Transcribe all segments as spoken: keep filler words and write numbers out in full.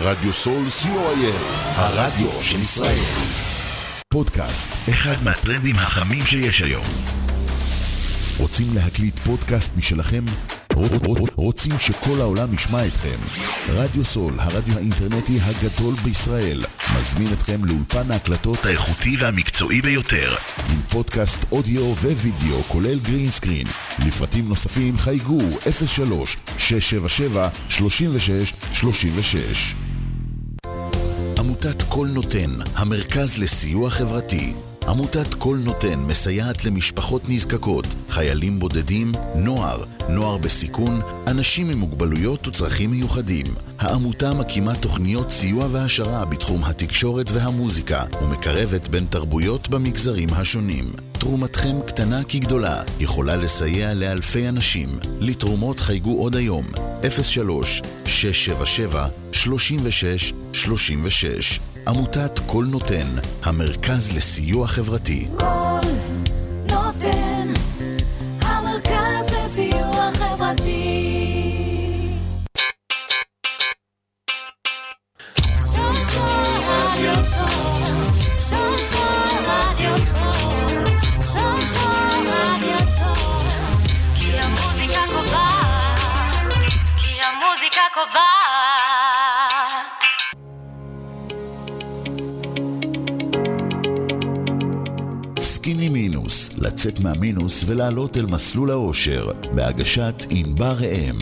רדיו סול סי או איי אל, הרדיו של ישראל. פודקאסט, אחד מהטרנדים החמים שיש היום. רוצים להקליט פודקאסט משלכם? רוצים שכל העולם ישמע אתכם? רדיו סול, הרדיו האינטרנטי הגדול בישראל, מזמין אתכם לאולפן ההקלטות האיכותי והמקצועי ביותר, עם פודקאסט אודיו ווידאו כולל גרין סקרין. לפרטים נוספים חייגו אפס שלוש שש שבע שבע שלושים ושש שלושים ושש. עמותת כל נותן, המרכז לסיוע חברתי. עמותת כל נותן מסייעת למשפחות נזקקות, חיילים בודדים, נוער, נוער בסיכון, אנשים עם מוגבלויות וצרכים מיוחדים. העמותה מקימה תוכניות סיוע והשרה בתחום התקשורת והמוזיקה, ומקרבת בין תרבויות במגזרים השונים. תרומתכם קטנה כגדולה, יכולה לסייע לאלפי אנשים. לתרומות חייגו עוד היום, אפס שלוש שש שבע שבע שלושים ושש שלושים ושש. עמותת כל נותן, המרכז לסיוע חברתי. כל נותן, המרכז לסיוע חברתי. כי המוזיקה קובעת, כי המוזיקה קובעת. סקיני מינוס, לצאת מהמינוס ולעלות אל מסלול האושר, בהגשת ענבר ראם.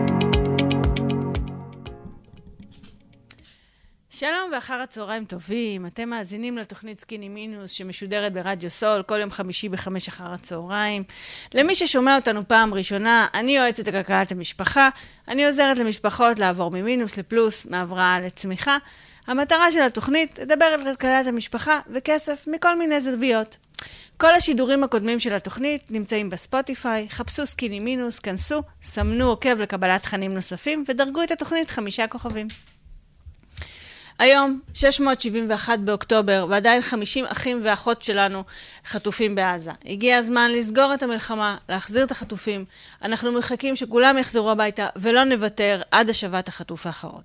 שלום ואחר הצהריים טובים, אתם מאזינים לתוכנית סקיני מינוס שמשודרת ברדיו סול כל יום חמישי בחמש אחר הצהריים. למי ששומע אותנו פעם ראשונה, אני יועצת לכלכלת המשפחה, אני עוזרת למשפחות לעבור ממינוס לפלוס, מהבראה לצמיחה. המטרה של התוכנית לדבר על כלכלת המשפחה וכסף מכל מיני זוויות. כל השידורים הקודמים של התוכנית נמצאים בספוטיפיי, חפשו סקיני מינוס, כנסו, סמנו עוקב לקבלת תכנים נוספים ודרגו את התוכנית חמישה כוכבים. היום, שש מאות שבעים ואחד באוקטובר, ועדיין חמישים אחים ואחות שלנו חטופים בעזה. הגיע הזמן לסגור את המלחמה, להחזיר את החטופים. אנחנו מחכים שכולם יחזרו הביתה ולא נוותר עד השבת החטוף האחרון.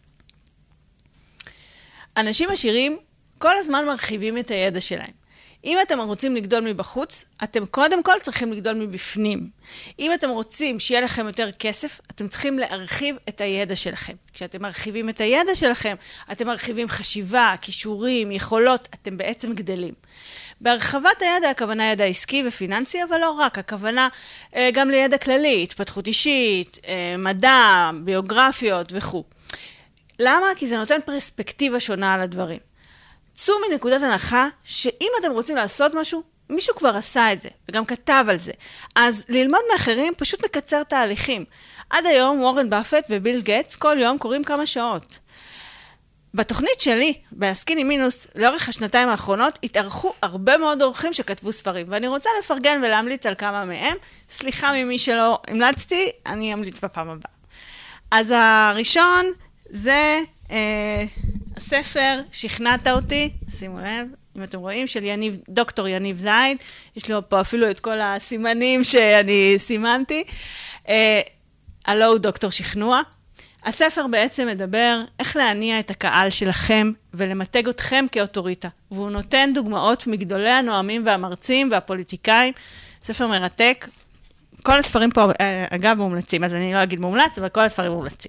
אנשים עשירים כל הזמן מרחיבים את הידע שלהם. אם אתם רוצים לגדול מבחוץ, אתם קודם כל צריכים לגדול מבפנים. אם אתם רוצים שיהיה לכם יותר כסף, אתם צריכים להרחיב את הידע שלכם. כשאתם מרחיבים את הידע שלכם, אתם מרחיבים חשיבה, כישורים, יכולות, אתם בעצם גדלים. בהרחבת הידע, הכוונה ידע עסקי ופיננסי, אבל לא רק, הכוונה גם לידע כללי, התפתחות אישית, מדע, ביוגרפיות וכו'. למה? כי זה נותן פרספקטיבה שונה על הדברים. צאו מנקודת הנחה שאם אתם רוצים לעשות משהו, מישהו כבר עשה את זה, וגם כתב על זה. אז ללמוד מאחרים פשוט מקצר תהליכים. עד היום וורן באפט וביל גייטס כל יום קוראים כמה שעות. בתוכנית שלי, בסקיני מינוס, לאורך השנתיים האחרונות, התארחו הרבה מאוד אורחים שכתבו ספרים, ואני רוצה לפרגן ולהמליץ על כמה מהם. סליחה ממי שלא המלצתי, אני אמליץ בפעם הבאה. אז הראשון זה אה, הספר שכנעת אותי, שימו לב, אם אתם רואים, של יניב, דוקטור יניב זייד, יש לו פה אפילו את כל הסימנים שאני סימנתי, אה, הלא הוא דוקטור שכנוע. הספר בעצם מדבר איך להניע את הקהל שלכם ולמתג אתכם כאוטוריטה, והוא נותן דוגמאות מגדולי הנואמים והמרצים והפוליטיקאים, ספר מרתק. כל הספרים פה אגב מומלצים, אז אני לא אגיד מומלץ, אבל כל הספרים מומלצים.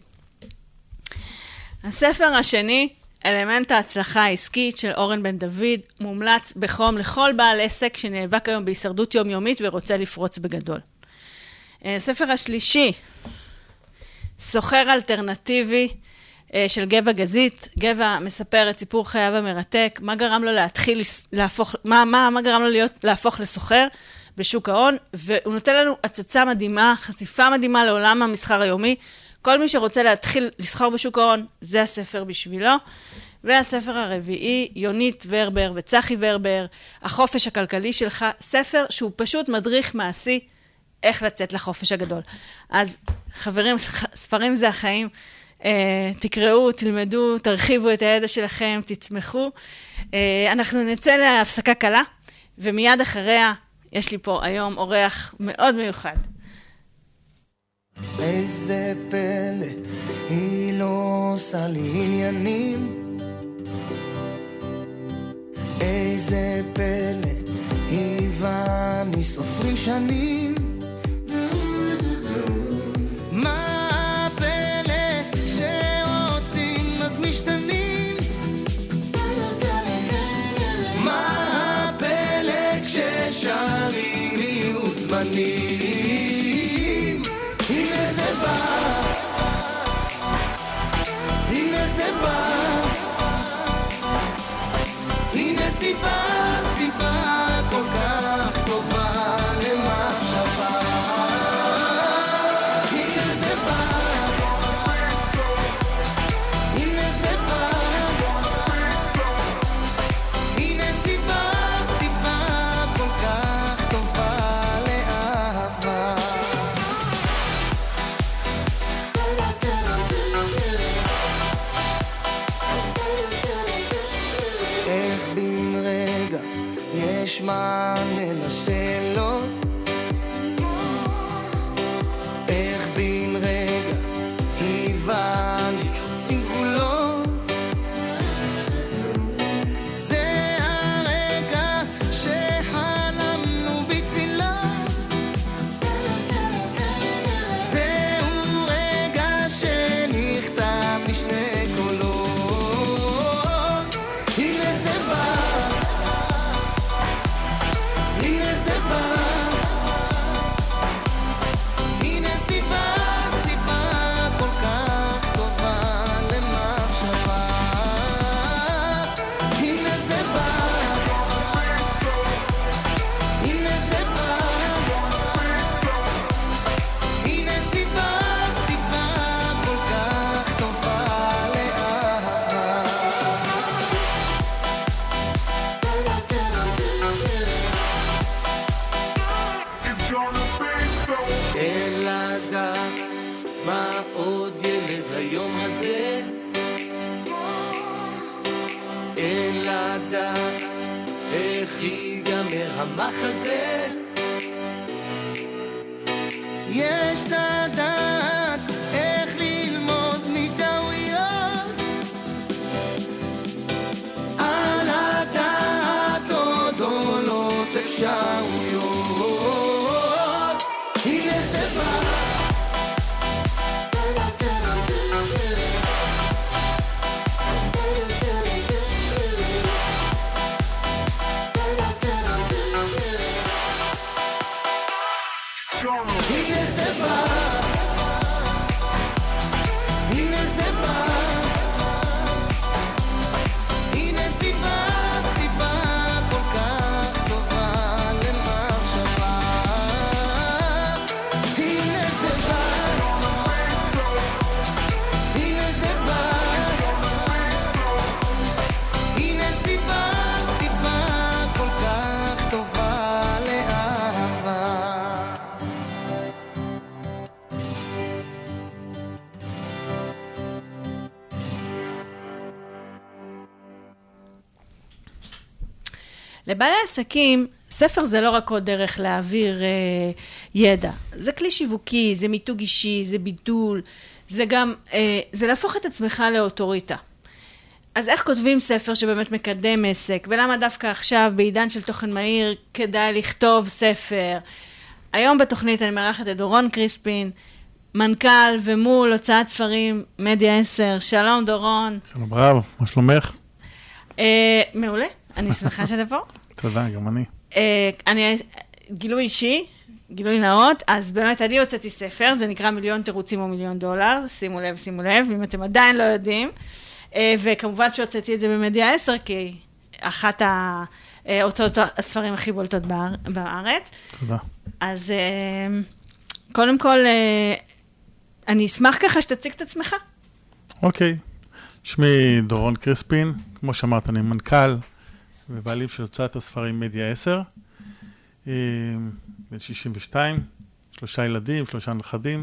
הספר השני, אלמנט ההצלחה העסקית של אורן בן דוד, מומלץ בחום לכל בעל עסק שנאבק היום בהישרדות יומיומית ורוצה לפרוץ בגדול. הספר השלישי, סוחר אלטרנטיבי של גבע גזית. גבע מספר את סיפור חייו המרתק, מה גרם לו להתחיל להפוך, מה, מה, מה גרם לו להיות, להפוך לסוחר בשוק ההון, והוא נותן לנו הצצה מדהימה, חשיפה מדהימה לעולם המסחר היומי. כל מי שרוצה להתחיל לסחור בשוק ההון, זה הספר בשבילו. והספר הרביעי, יונית ורבר וצחי ורבר, החופש הכלכלי שלך, ספר שהוא פשוט מדריך מעשי, איך לצאת לחופש הגדול. אז חברים, ספרים זה החיים, אה, תקראו, תלמדו, תרחיבו את הידע שלכם, תצמחו. אה, אנחנו נצא להפסקה קלה, ומיד אחריה יש לי פה היום אורח מאוד מיוחד. איזה פלא, היא לא עושה לי עניינים, איזה פלא, היא ואני סופרים שנים. מה הפלא שרוצים אז משתנים? מה הפלא כששרים יהיו זמנים? הנה זה בא, הנה זה בא, הנה סיבה, סיבה כל כך טובה למחשבה. הנה זה בא, הנה זה בא, הנה סיבה, סיבה כל כך טובה לאהבה. איך בין רגע יש מענה לשאלות, איך בין רגע היא ואני חוצים גבולות. זה הרגע שחלמנו בתפילות, זהו רגע שנכתב בשני קולות. הנה זה בא, הנה זה בא, הנה סיבה, סיבה כל כך טובה למחשבה. הנה זה בא, הנה זה בא, הנה סיבה, סיבה כל כך טובה לאהבה. אין לדעת מה עוד ילד היום הזה, אין לדעת איך ייגמר המחזה. יש לדעת איך ללמוד מטעויות, על הדעת עוד עולות אפשרויות. הנה זה בא, הנה זה בא, הנה זה בא, הנה סיבה, סיבה כל כך טובה למחשבה. הנה זה בא, הנה זה בא, הנה סיבה, סיבה כל כך טובה לאהבה. לבעלי עסקים, ספר זה לא רק עוד דרך להעביר אה, ידע. זה כלי שיווקי, זה מיתוג אישי, זה בידול, זה גם, אה, זה להפוך את עצמך לאוטוריטה. אז איך כותבים ספר שבאמת מקדם עסק? ולמה דווקא עכשיו, בעידן של תוכן מהיר, כדאי לכתוב ספר? היום בתוכנית אני מארחת את דורון קריספין, מנכ"ל ומול הוצאת ספרים מדיה עשר. שלום דורון. שלום רב, מה שלומך? אה, מעולה, אני שמחה שאתה פה. תודה, גם אני. אה, אני, גילוי אישי, גילוי נאות, אז באמת אני הוצאתי ספר, זה נקרא מיליון תירוצים או מיליון דולר, שימו לב, שימו לב, אם אתם עדיין לא יודעים, אה, וכמובן שהוצאתי את זה במדיה עשר, כי אחת ההוצאות הספרים הכי בולטות בארץ. תודה. אז אה, קודם כל, אה, אני אשמח ככה שתציג את עצמך. אוקיי, שמי דורון קריספין, כמו שאמרת, אני מנכ"ל ובעלים של הוצאת הספרים מדיה עשר, בן שישים ושתיים, שלושה ילדים, שלושה נכדים,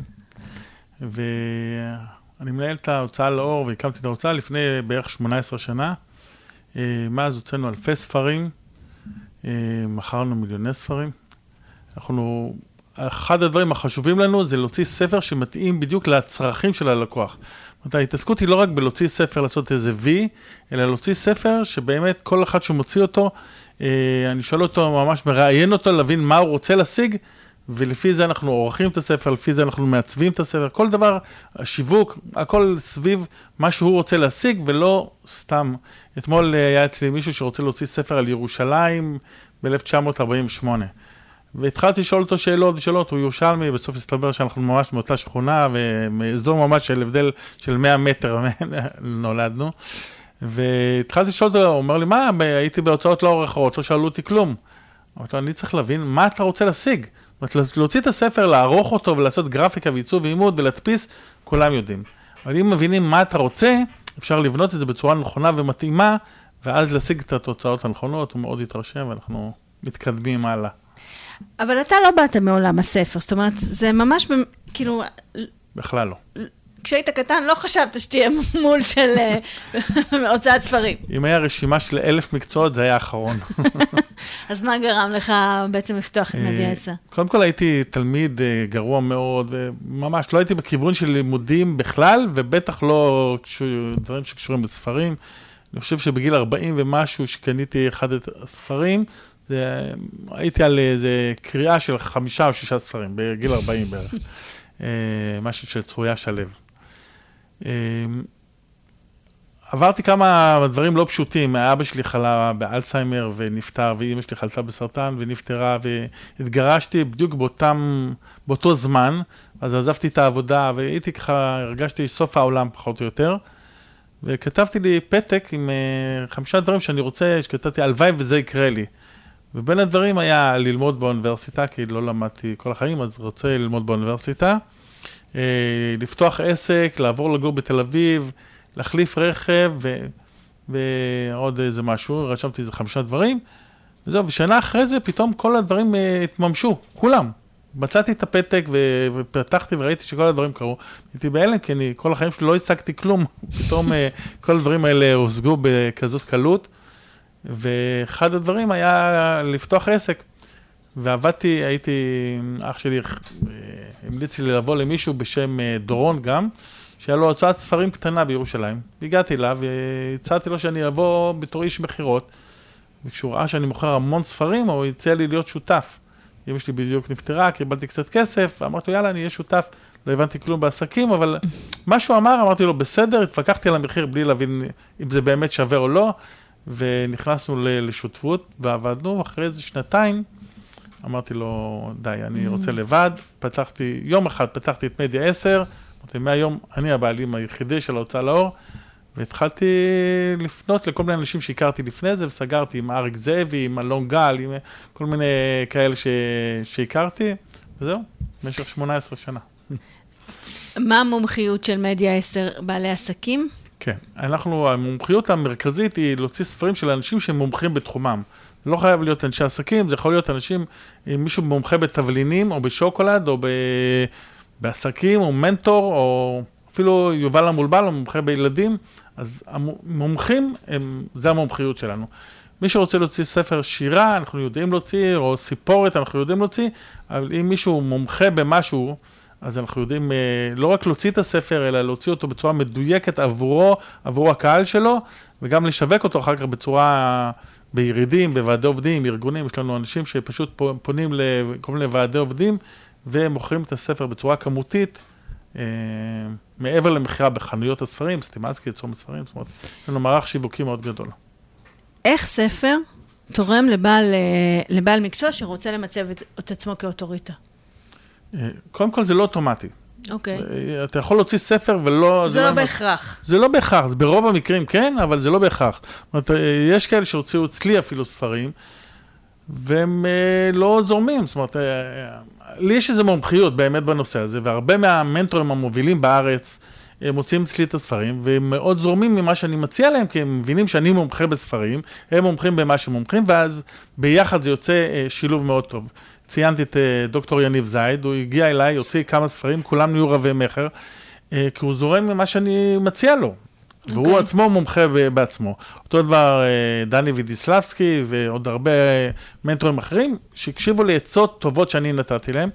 ואני מנהל את ההוצאה לאור והקמתי את ההוצאה לפני בערך שמונה עשרה שנה. מאז הוצאנו אלפי ספרים, מכרנו מיליוני ספרים. אנחנו אחד הדברים החשובים לנו זה להוציא ספר שמתאים בדיוק לצרכים של הלקוח. זאת אומרת, ההתעסקות היא לא רק בלהוציא ספר לעשות איזה וי, אלא להוציא ספר שבאמת כל אחד שמוציא אותו, אני שואל אותו, ממש מראיין אותו, להבין מה הוא רוצה להשיג, ולפי זה אנחנו עורכים את הספר, לפי זה אנחנו מעצבים את הספר, כל דבר, השיווק, הכל סביב מה שהוא רוצה להשיג, ולא סתם. אתמול היה אצלי מישהו שרוצה להוציא ספר על ירושלים ב-אלף תשע מאות ארבעים ושמונה. והתחלתי לשאול אותו שאלות ושאלות, הוא ירושלמי, בסוף הסתבר שאנחנו ממש מאותה שכונה, ומאזור ממש של הבדל של מאה מטר נולדנו. והתחלתי לשאול אותו, הוא אומר לי, מה, הייתי בהוצאות לא עורכות, לא שאלו אותי כלום. אמרתי לו, אני צריך להבין מה אתה רוצה להשיג. זאת אומרת, להוציא את הספר, לערוך אותו ולעשות גרפיקה ועיצוב ועימוד ולהדפיס, כולם יודעים. אבל אם מבינים מה אתה רוצה, אפשר לבנות את זה בצורה נכונה ומתאימה, ואז להשיג את התוצאות הנכונות, הוא מאוד יתרשם ואנחנו מתקדמים הלאה. אבל אתה לא באת מעולם הספר, זאת אומרת, זה ממש, כאילו... בכלל לא. כשהיית קטן, לא חשבת שתהיה מול של הוצאת ספרים. אם היה רשימה של אלף מקצועות, זה היה האחרון. אז מה גרם לך בעצם לפתוח את מדיה עשר? קודם כל הייתי תלמיד גרוע מאוד, וממש לא הייתי בכיוון של לימודים בכלל, ובטח לא דברים שקשורים בספרים. אני חושב שבגיל ארבעים ומשהו שקניתי אחד את הספרים, זה, הייתי על איזה קריאה של חמישה או שישה ספרים, בגיל ארבעים בערך. משהו של צרויה שלב. עברתי כמה דברים לא פשוטים, האבא שלי חלה באלצהיימר ונפטר, ואמא שלי חלתה בסרטן ונפטרה, והתגרשתי בדיוק באותם, באותו זמן, אז עזבתי את העבודה, והייתי ככה, הרגשתי סוף העולם פחות או יותר, וכתבתי לי פתק עם חמישה דברים שאני רוצה, שכתבתי הלוואי וזה יקרה לי. ובין הדברים היה ללמוד באוניברסיטה, כי לא למדתי כל החיים, אז רוצה ללמוד באוניברסיטה, לפתוח עסק, לעבור לגור בתל אביב, להחליף רכב ו... ועוד איזה משהו, רשמתי איזה חמישה דברים, וזהו, ושנה אחרי זה פתאום כל הדברים התממשו, כולם. מצאתי את הפתק ו... ופתחתי וראיתי שכל הדברים קרו. הייתי בהלם, כי אני כל החיים שלי לא השגתי כלום, פתאום כל הדברים האלה הושגו בכזאת קלות, ואחד הדברים היה לפתוח עסק. ועבדתי, הייתי, אח שלי המליץ לי לבוא למישהו בשם דורון גם, שהיה לו הוצאת ספרים קטנה בירושלים. הגעתי אליו והצעתי לו שאני אבוא בתור איש מחירות, וכשהוא ראה שאני מוכר המון ספרים, הוא הציע לי להיות שותף. אמא שלי בדיוק נפטרה, קיבלתי קצת כסף, אמרתי לו, יאללה, אני אהיה שותף. לא הבנתי כלום בעסקים, אבל מה שהוא אמר, אמרתי לו, בסדר, התפקחתי על המחיר בלי להבין אם זה באמת שווה או לא, ונכנסנו לשותפות, ועבדנו אחרי איזה שנתיים, אמרתי לו, די, אני רוצה לבד, פתחתי, יום אחד פתחתי את מדיה עשר, אמרתי, מהיום אני הבעלים היחידי של ההוצאה לאור, והתחלתי לפנות לכל מיני אנשים שהכרתי לפני זה, וסגרתי עם אריק זאבי, עם אלון גל, עם כל מיני כאלה ש... שהכרתי, וזהו, במשך שמונה עשרה שנה. מה המומחיות של מדיה עשר בעלי עסקים? כן, אנחנו, המומחיות המרכזית היא להוציא ספרים של אנשים שהם מומחים בתחומם. זה לא חייב להיות אנשי עסקים, זה יכול להיות אנשים, מישהו מומחה בתבלינים, או בשוקולד, או ב... בעסקים, או מנטור, או אפילו יובל המולבל, או מומחה בילדים. אז המומחים, הם, זה המומחיות שלנו. מי שרוצה להוציא ספר שירה, אנחנו יודעים להוציא, או סיפורת, אנחנו יודעים להוציא, אבל אם מישהו מומחה במשהו, אז אנחנו יודעים לא רק להוציא את הספר, אלא להוציא אותו בצורה מדויקת עבורו, עבור הקהל שלו, וגם לשווק אותו אחר כך בצורה בירידים, בוועדי עובדים, ארגונים. יש לנו אנשים שפשוט פונים לכל מיני ועדי עובדים, ומוכרים את הספר בצורה כמותית, מעבר למחירה בחנויות הספרים, סטימצקי, צומת ספרים, זאת אומרת, יש לנו מערך שיווקי מאוד גדול. איך ספר תורם לבעל, לבעל מקצוע שרוצה למצב את, את עצמו כאוטוריטה? קודם כל זה לא אוטומטי. אוקיי. אתה יכול להוציא ספר ולא... זה לא בהכרח. זה לא בהכרח, זה ברוב המקרים כן, אבל זה לא בהכרח. זאת אומרת, יש כאלה שהוציאו אצלי אפילו ספרים, והם לא זורמים. זאת אומרת, לי יש איזו מומחיות באמת בנושא הזה, והרבה מהמנטורים המובילים בארץ מוצאים אצלי את הספרים, והם מאוד זורמים ממה שאני מציע להם, כי הם מבינים שאני מומחה בספרים, הם מומחים במה שהם מומחים, ואז ביחד זה יוצא שילוב מאוד טוב. ציינתי את דוקטור יניב זייד, הוא הגיע אליי, הוציא כמה ספרים, כולם נהיו רבי מחר, כי הוא זורם ממה שאני מציע לו, okay. והוא עצמו מומחה בעצמו. אותו דבר דני וידיסלבסקי ועוד הרבה מנטורים אחרים, שהקשיבו לי עצות טובות שאני נתתי להם,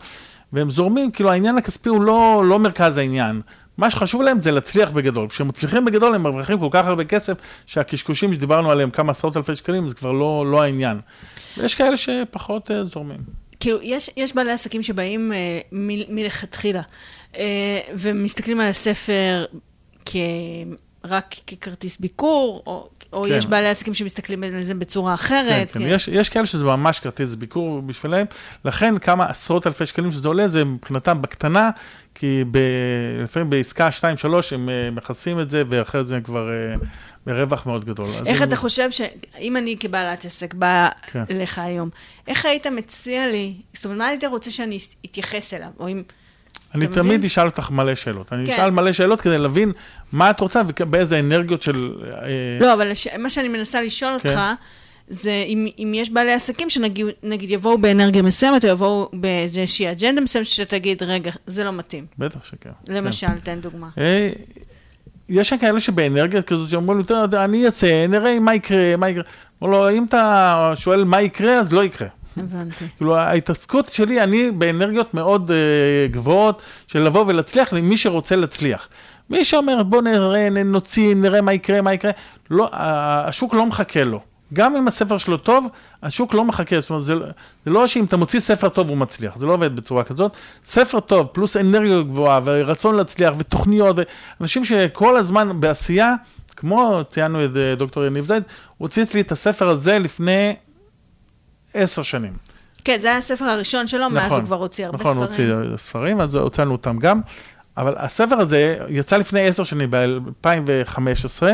והם זורמים, כאילו העניין הכספי הוא לא, לא מרכז העניין. מה שחשוב להם זה להצליח בגדול. כשהם מצליחים בגדול, הם מרוויחים כל כך הרבה כסף, שהקשקושים שדיברנו עליהם, כמה עשרות אלפי שקלים, זה כבר לא, לא העניין. ויש כאלה שפחות uh, זורמים. כאילו, יש, יש בעלי עסקים שבאים אה, מ, מלכתחילה, אה, ומסתכלים על הספר כ, רק ככרטיס ביקור, או, או כן. יש בעלי עסקים שמסתכלים על זה בצורה אחרת. כן, כן. יש, יש כאלה שזה ממש כרטיס ביקור בשבילם, לכן כמה עשרות אלפי שקלים שזה עולה, זה מבחינתם בקטנה, כי ב, לפעמים בעסקה שתיים שלוש הם uh, מכסים את זה, ואחרי זה כבר uh, ברווח מאוד גדול. איך אתה הם... חושב שאם אני כבעלת עסק באה כן. לך היום, איך היית מציע לי, זאת אומרת, מה היית רוצה שאני אתייחס אליו? או אם... אני אתה תמיד מבין? אשאל אותך מלא שאלות. אני כן. אשאל מלא שאלות כדי להבין מה את רוצה ובאיזה אנרגיות של... לא, אבל הש... מה שאני מנסה לשאול כן. אותך, זה אם, אם יש בעלי עסקים שנגיד נגיד, יבואו באנרגיה מסוימת, או יבואו באיזושהי אג'נדה מסוימת, שתגיד, רגע, זה לא מתאים. בטח שכן. למשל, תן דוגמה. אה, יש כאלה שבאנרגיה כזאת שאומרים לי, אני אעשה, נראה מה יקרה, מה יקרה. אומר לו, אם אתה שואל מה יקרה, אז לא יקרה. הבנתי. כאילו, ההתעסקות שלי, אני באנרגיות מאוד uh, גבוהות, של לבוא ולהצליח למי שרוצה להצליח. מי שאומר, בוא נראה, נוציא, נראה מה יקרה, מה יקרה, לא, השוק לא מחכה לו. גם אם הספר שלו טוב, השוק לא מחכה. זאת אומרת, זה, זה לא שאם אתה מוציא ספר טוב, הוא מצליח. זה לא עובד בצורה כזאת. ספר טוב, פלוס אנרגיה גבוהה, ורצון להצליח, ותוכניות, ואנשים שכל הזמן בעשייה, כמו ציינו את דוקטור יניב זייד, הוא הוציא אצלי את הספר הזה לפני עשר שנים. כן, זה היה הספר הראשון שלו, נכון, מאז הוא כבר הוציא הרבה נכון, ספרים. נכון, הוציא ספרים, אז הוצאנו אותם גם, אבל הספר הזה יצא לפני עשר שנים, ב-אלפיים וחמש עשרה,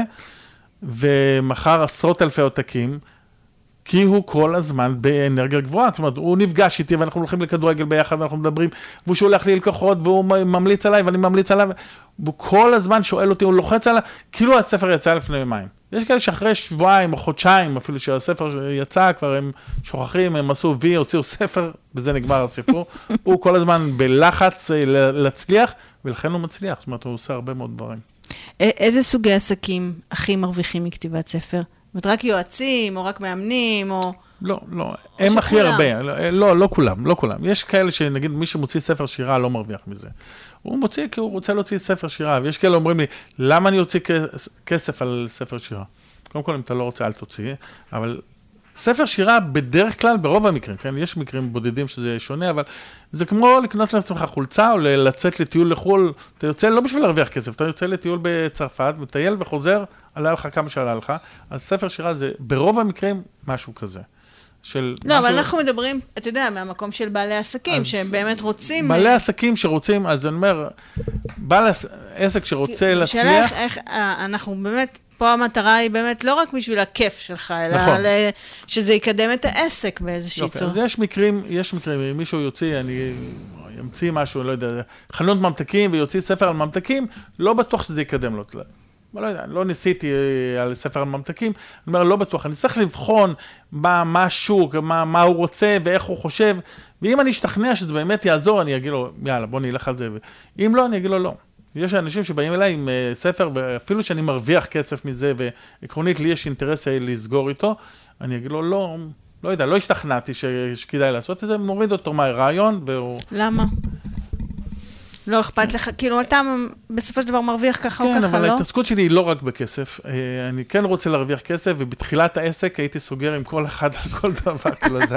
ומחר עשרות אלפי עותקים, כי הוא כל הזמן באנרגיה גבוהה, זאת אומרת, הוא נפגש איתי, ואנחנו הולכים לכדורגל ביחד, ואנחנו מדברים, והוא שולח לי לקוחות, והוא ממליץ עליי, ואני ממליץ עליו, והוא כל הזמן שואל אותי, הוא לוחץ עליו, כאילו הספר יצא לפני יומיים. יש כאלה שאחרי שבועיים או חודשיים, אפילו שהספר יצא, כבר הם שוכחים, הם עשו וי, הוציאו ספר, בזה נגמר הסיפור. הוא כל הזמן בלחץ להצליח, ולכן הוא מצליח, זאת אומרת, הוא עושה הרבה מאוד דברים. איזה סוגי עסקים הכי מרוויחים מכתיבת ספר? זאת אומרת, רק יועצים, או רק מאמנים, או... לא, לא, הם הכי הרבה, לא, לא כולם, לא כולם. יש כאלה שנגיד מי שמוציא ספר שירה לא מרוויח מזה. הוא מוציא כי הוא רוצה להוציא ספר שירה, ויש כאלה אומרים לי, למה אני אוציא כסף על ספר שירה? קודם כל, אם אתה לא רוצה, אל תוציא, אבל ספר שירה בדרך כלל, ברוב המקרים, כן? יש מקרים בודדים שזה שונה, אבל זה כמו לקנות לעצמך חולצה, או לצאת לטיול לחול, אתה יוצא לא בשביל להרוויח כסף, אתה יוצא לטיול בצרפת, מטייל וחוזר, עלה לך כמה שעלה לך, אז ספר שירה זה ברוב המקרים משהו כזה. של לא, משהו... אבל אנחנו מדברים, אתה יודע, מהמקום של בעלי עסקים, שהם באמת רוצים... בעלי עסקים שרוצים, אז אני אומר, בעל עסק שרוצה להצליח... שאלה איך, איך, אנחנו באמת, פה המטרה היא באמת לא רק בשביל הכיף שלך, אלא נכון. שזה יקדם את העסק באיזושהי צורה. אז יש מקרים, יש מקרים, אם מישהו יוציא, אני אמציא משהו, לא יודע, חנות ממתקים ויוציא ספר על ממתקים, לא בטוח שזה יקדם לו. לא יודע, לא ניסיתי על ספר על ממתקים, אני אומר, לא בטוח, אני צריך לבחון מה, מה השוק, מה, מה הוא רוצה ואיך הוא חושב, ואם אני אשתכנע שזה באמת יעזור, אני אגיד לו, יאללה, בוא נלך על זה, אם לא, אני אגיד לו, לא. יש אנשים שבאים אליי עם ספר, אפילו שאני מרוויח כסף מזה, ועקרונית לי יש אינטרס לסגור איתו, אני אגיד לו, לא, לא יודע, לא השתכנעתי שכדאי לעשות את זה, מוריד אותו מהרעיון, והוא... למה? לא אכפת לך, כאילו אתה בסופו של דבר מרוויח ככה או ככה, לא? כן, אבל ההתעסקות שלי היא לא רק בכסף. אני כן רוצה להרוויח כסף, ובתחילת העסק הייתי סוגר עם כל אחד על כל דבר, כל זה.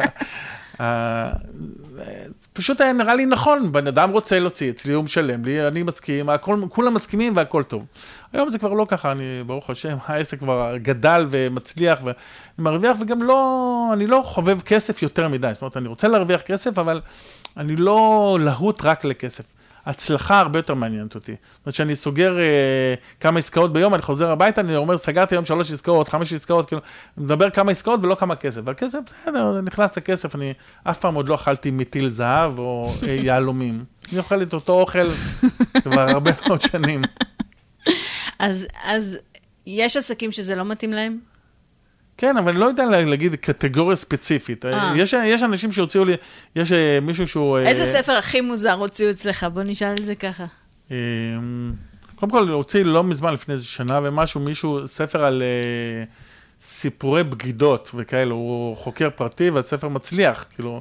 פשוט היה נראה לי נכון, בן אדם רוצה להוציא אצלי, הוא משלם לי, אני מסכים, כולם מסכימים והכל טוב. היום זה כבר לא ככה, אני ברוך השם, העסק כבר גדל ומצליח ואני מרוויח, וגם לא, אני לא חובב כסף יותר מדי, זאת אומרת, אני רוצה להרוויח כסף, אבל אני לא להוט רק לכסף. הצלחה הרבה יותר מעניינת אותי. זאת אומרת, שאני סוגר אה, כמה עסקאות ביום, אני חוזר הביתה, אני אומר, סגרתי היום שלוש עסקאות, חמש עסקאות, כאילו, אני מדבר כמה עסקאות ולא כמה כסף. אבל כסף, בסדר, זה נכנס לכסף, אני אף פעם עוד לא אכלתי מטיל זהב או אה, יעלומים. אני אוכל את אותו אוכל כבר הרבה מאוד שנים. אז, אז יש עסקים שזה לא מתאים להם? כן, אבל אני לא יודע להגיד קטגוריה ספציפית. יש, יש אנשים שהוציאו לי, יש מישהו שהוא... איזה ספר הכי מוזר הוציאו אצלך? בוא נשאל את זה ככה. קודם כל, הוציא לא מזמן לפני שנה ומשהו, מישהו, ספר על סיפורי בגידות וכאלה, הוא חוקר פרטי והספר מצליח, כאילו,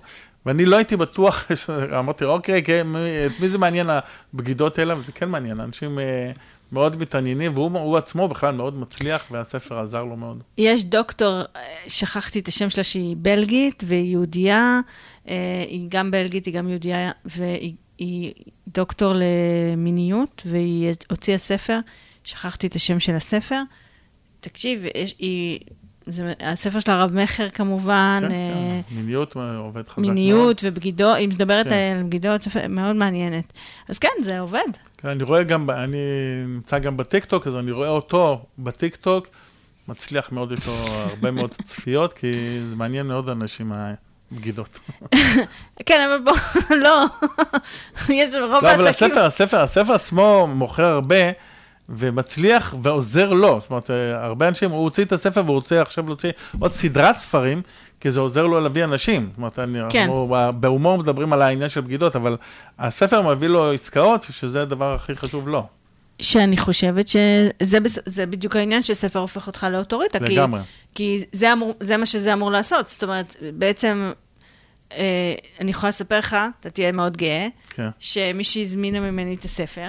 ואני לא הייתי בטוח, אמרתי, אוקיי, כן, את מי זה מעניין הבגידות האלה, וזה כן מעניין, אנשים מאוד מתעניינים, והוא עצמו בכלל מאוד מצליח, והספר עזר לו מאוד. יש דוקטור, שכחתי את השם שלה, שהיא בלגית, והיא יהודייה, היא גם בלגית, היא גם יהודייה, והיא דוקטור למיניות, והיא הוציאה ספר, שכחתי את השם של הספר, תקשיב, היא... זה, הספר של הרב מחר כמובן. כן, אה, כן. מיניות עובד חזק. מיניות מאוד. ובגידות, היא מדברת כן. על בגידות, ספר מאוד מעניינת. אז כן, זה עובד. כן, אני רואה גם, אני נמצא גם בטיקטוק, אז אני רואה אותו בטיקטוק, מצליח מאוד איתו הרבה מאוד צפיות, כי זה מעניין מאוד אנשים הבגידות. כן, אבל בוא, לא. יש רוב לא, אבל העסקים. הספר, הספר, הספר עצמו מוכר הרבה, ומצליח ועוזר לו, זאת אומרת, הרבה אנשים, הוא הוציא את הספר והוא רוצה עכשיו להוציא עוד סדרת ספרים, כי זה עוזר לו להביא אנשים, זאת אומרת, כן. אנחנו בהומור מדברים על העניין של בגידות, אבל הספר מביא לו עסקאות, שזה הדבר הכי חשוב לו. שאני חושבת שזה זה בדיוק העניין שספר הופך אותך לאוטוריטה, לגמרי. כי, כי זה, אמור, זה מה שזה אמור לעשות, זאת אומרת, בעצם, אה, אני יכולה לספר לך, אתה תהיה מאוד גאה, כן. שמישהי הזמינה ממני את הספר,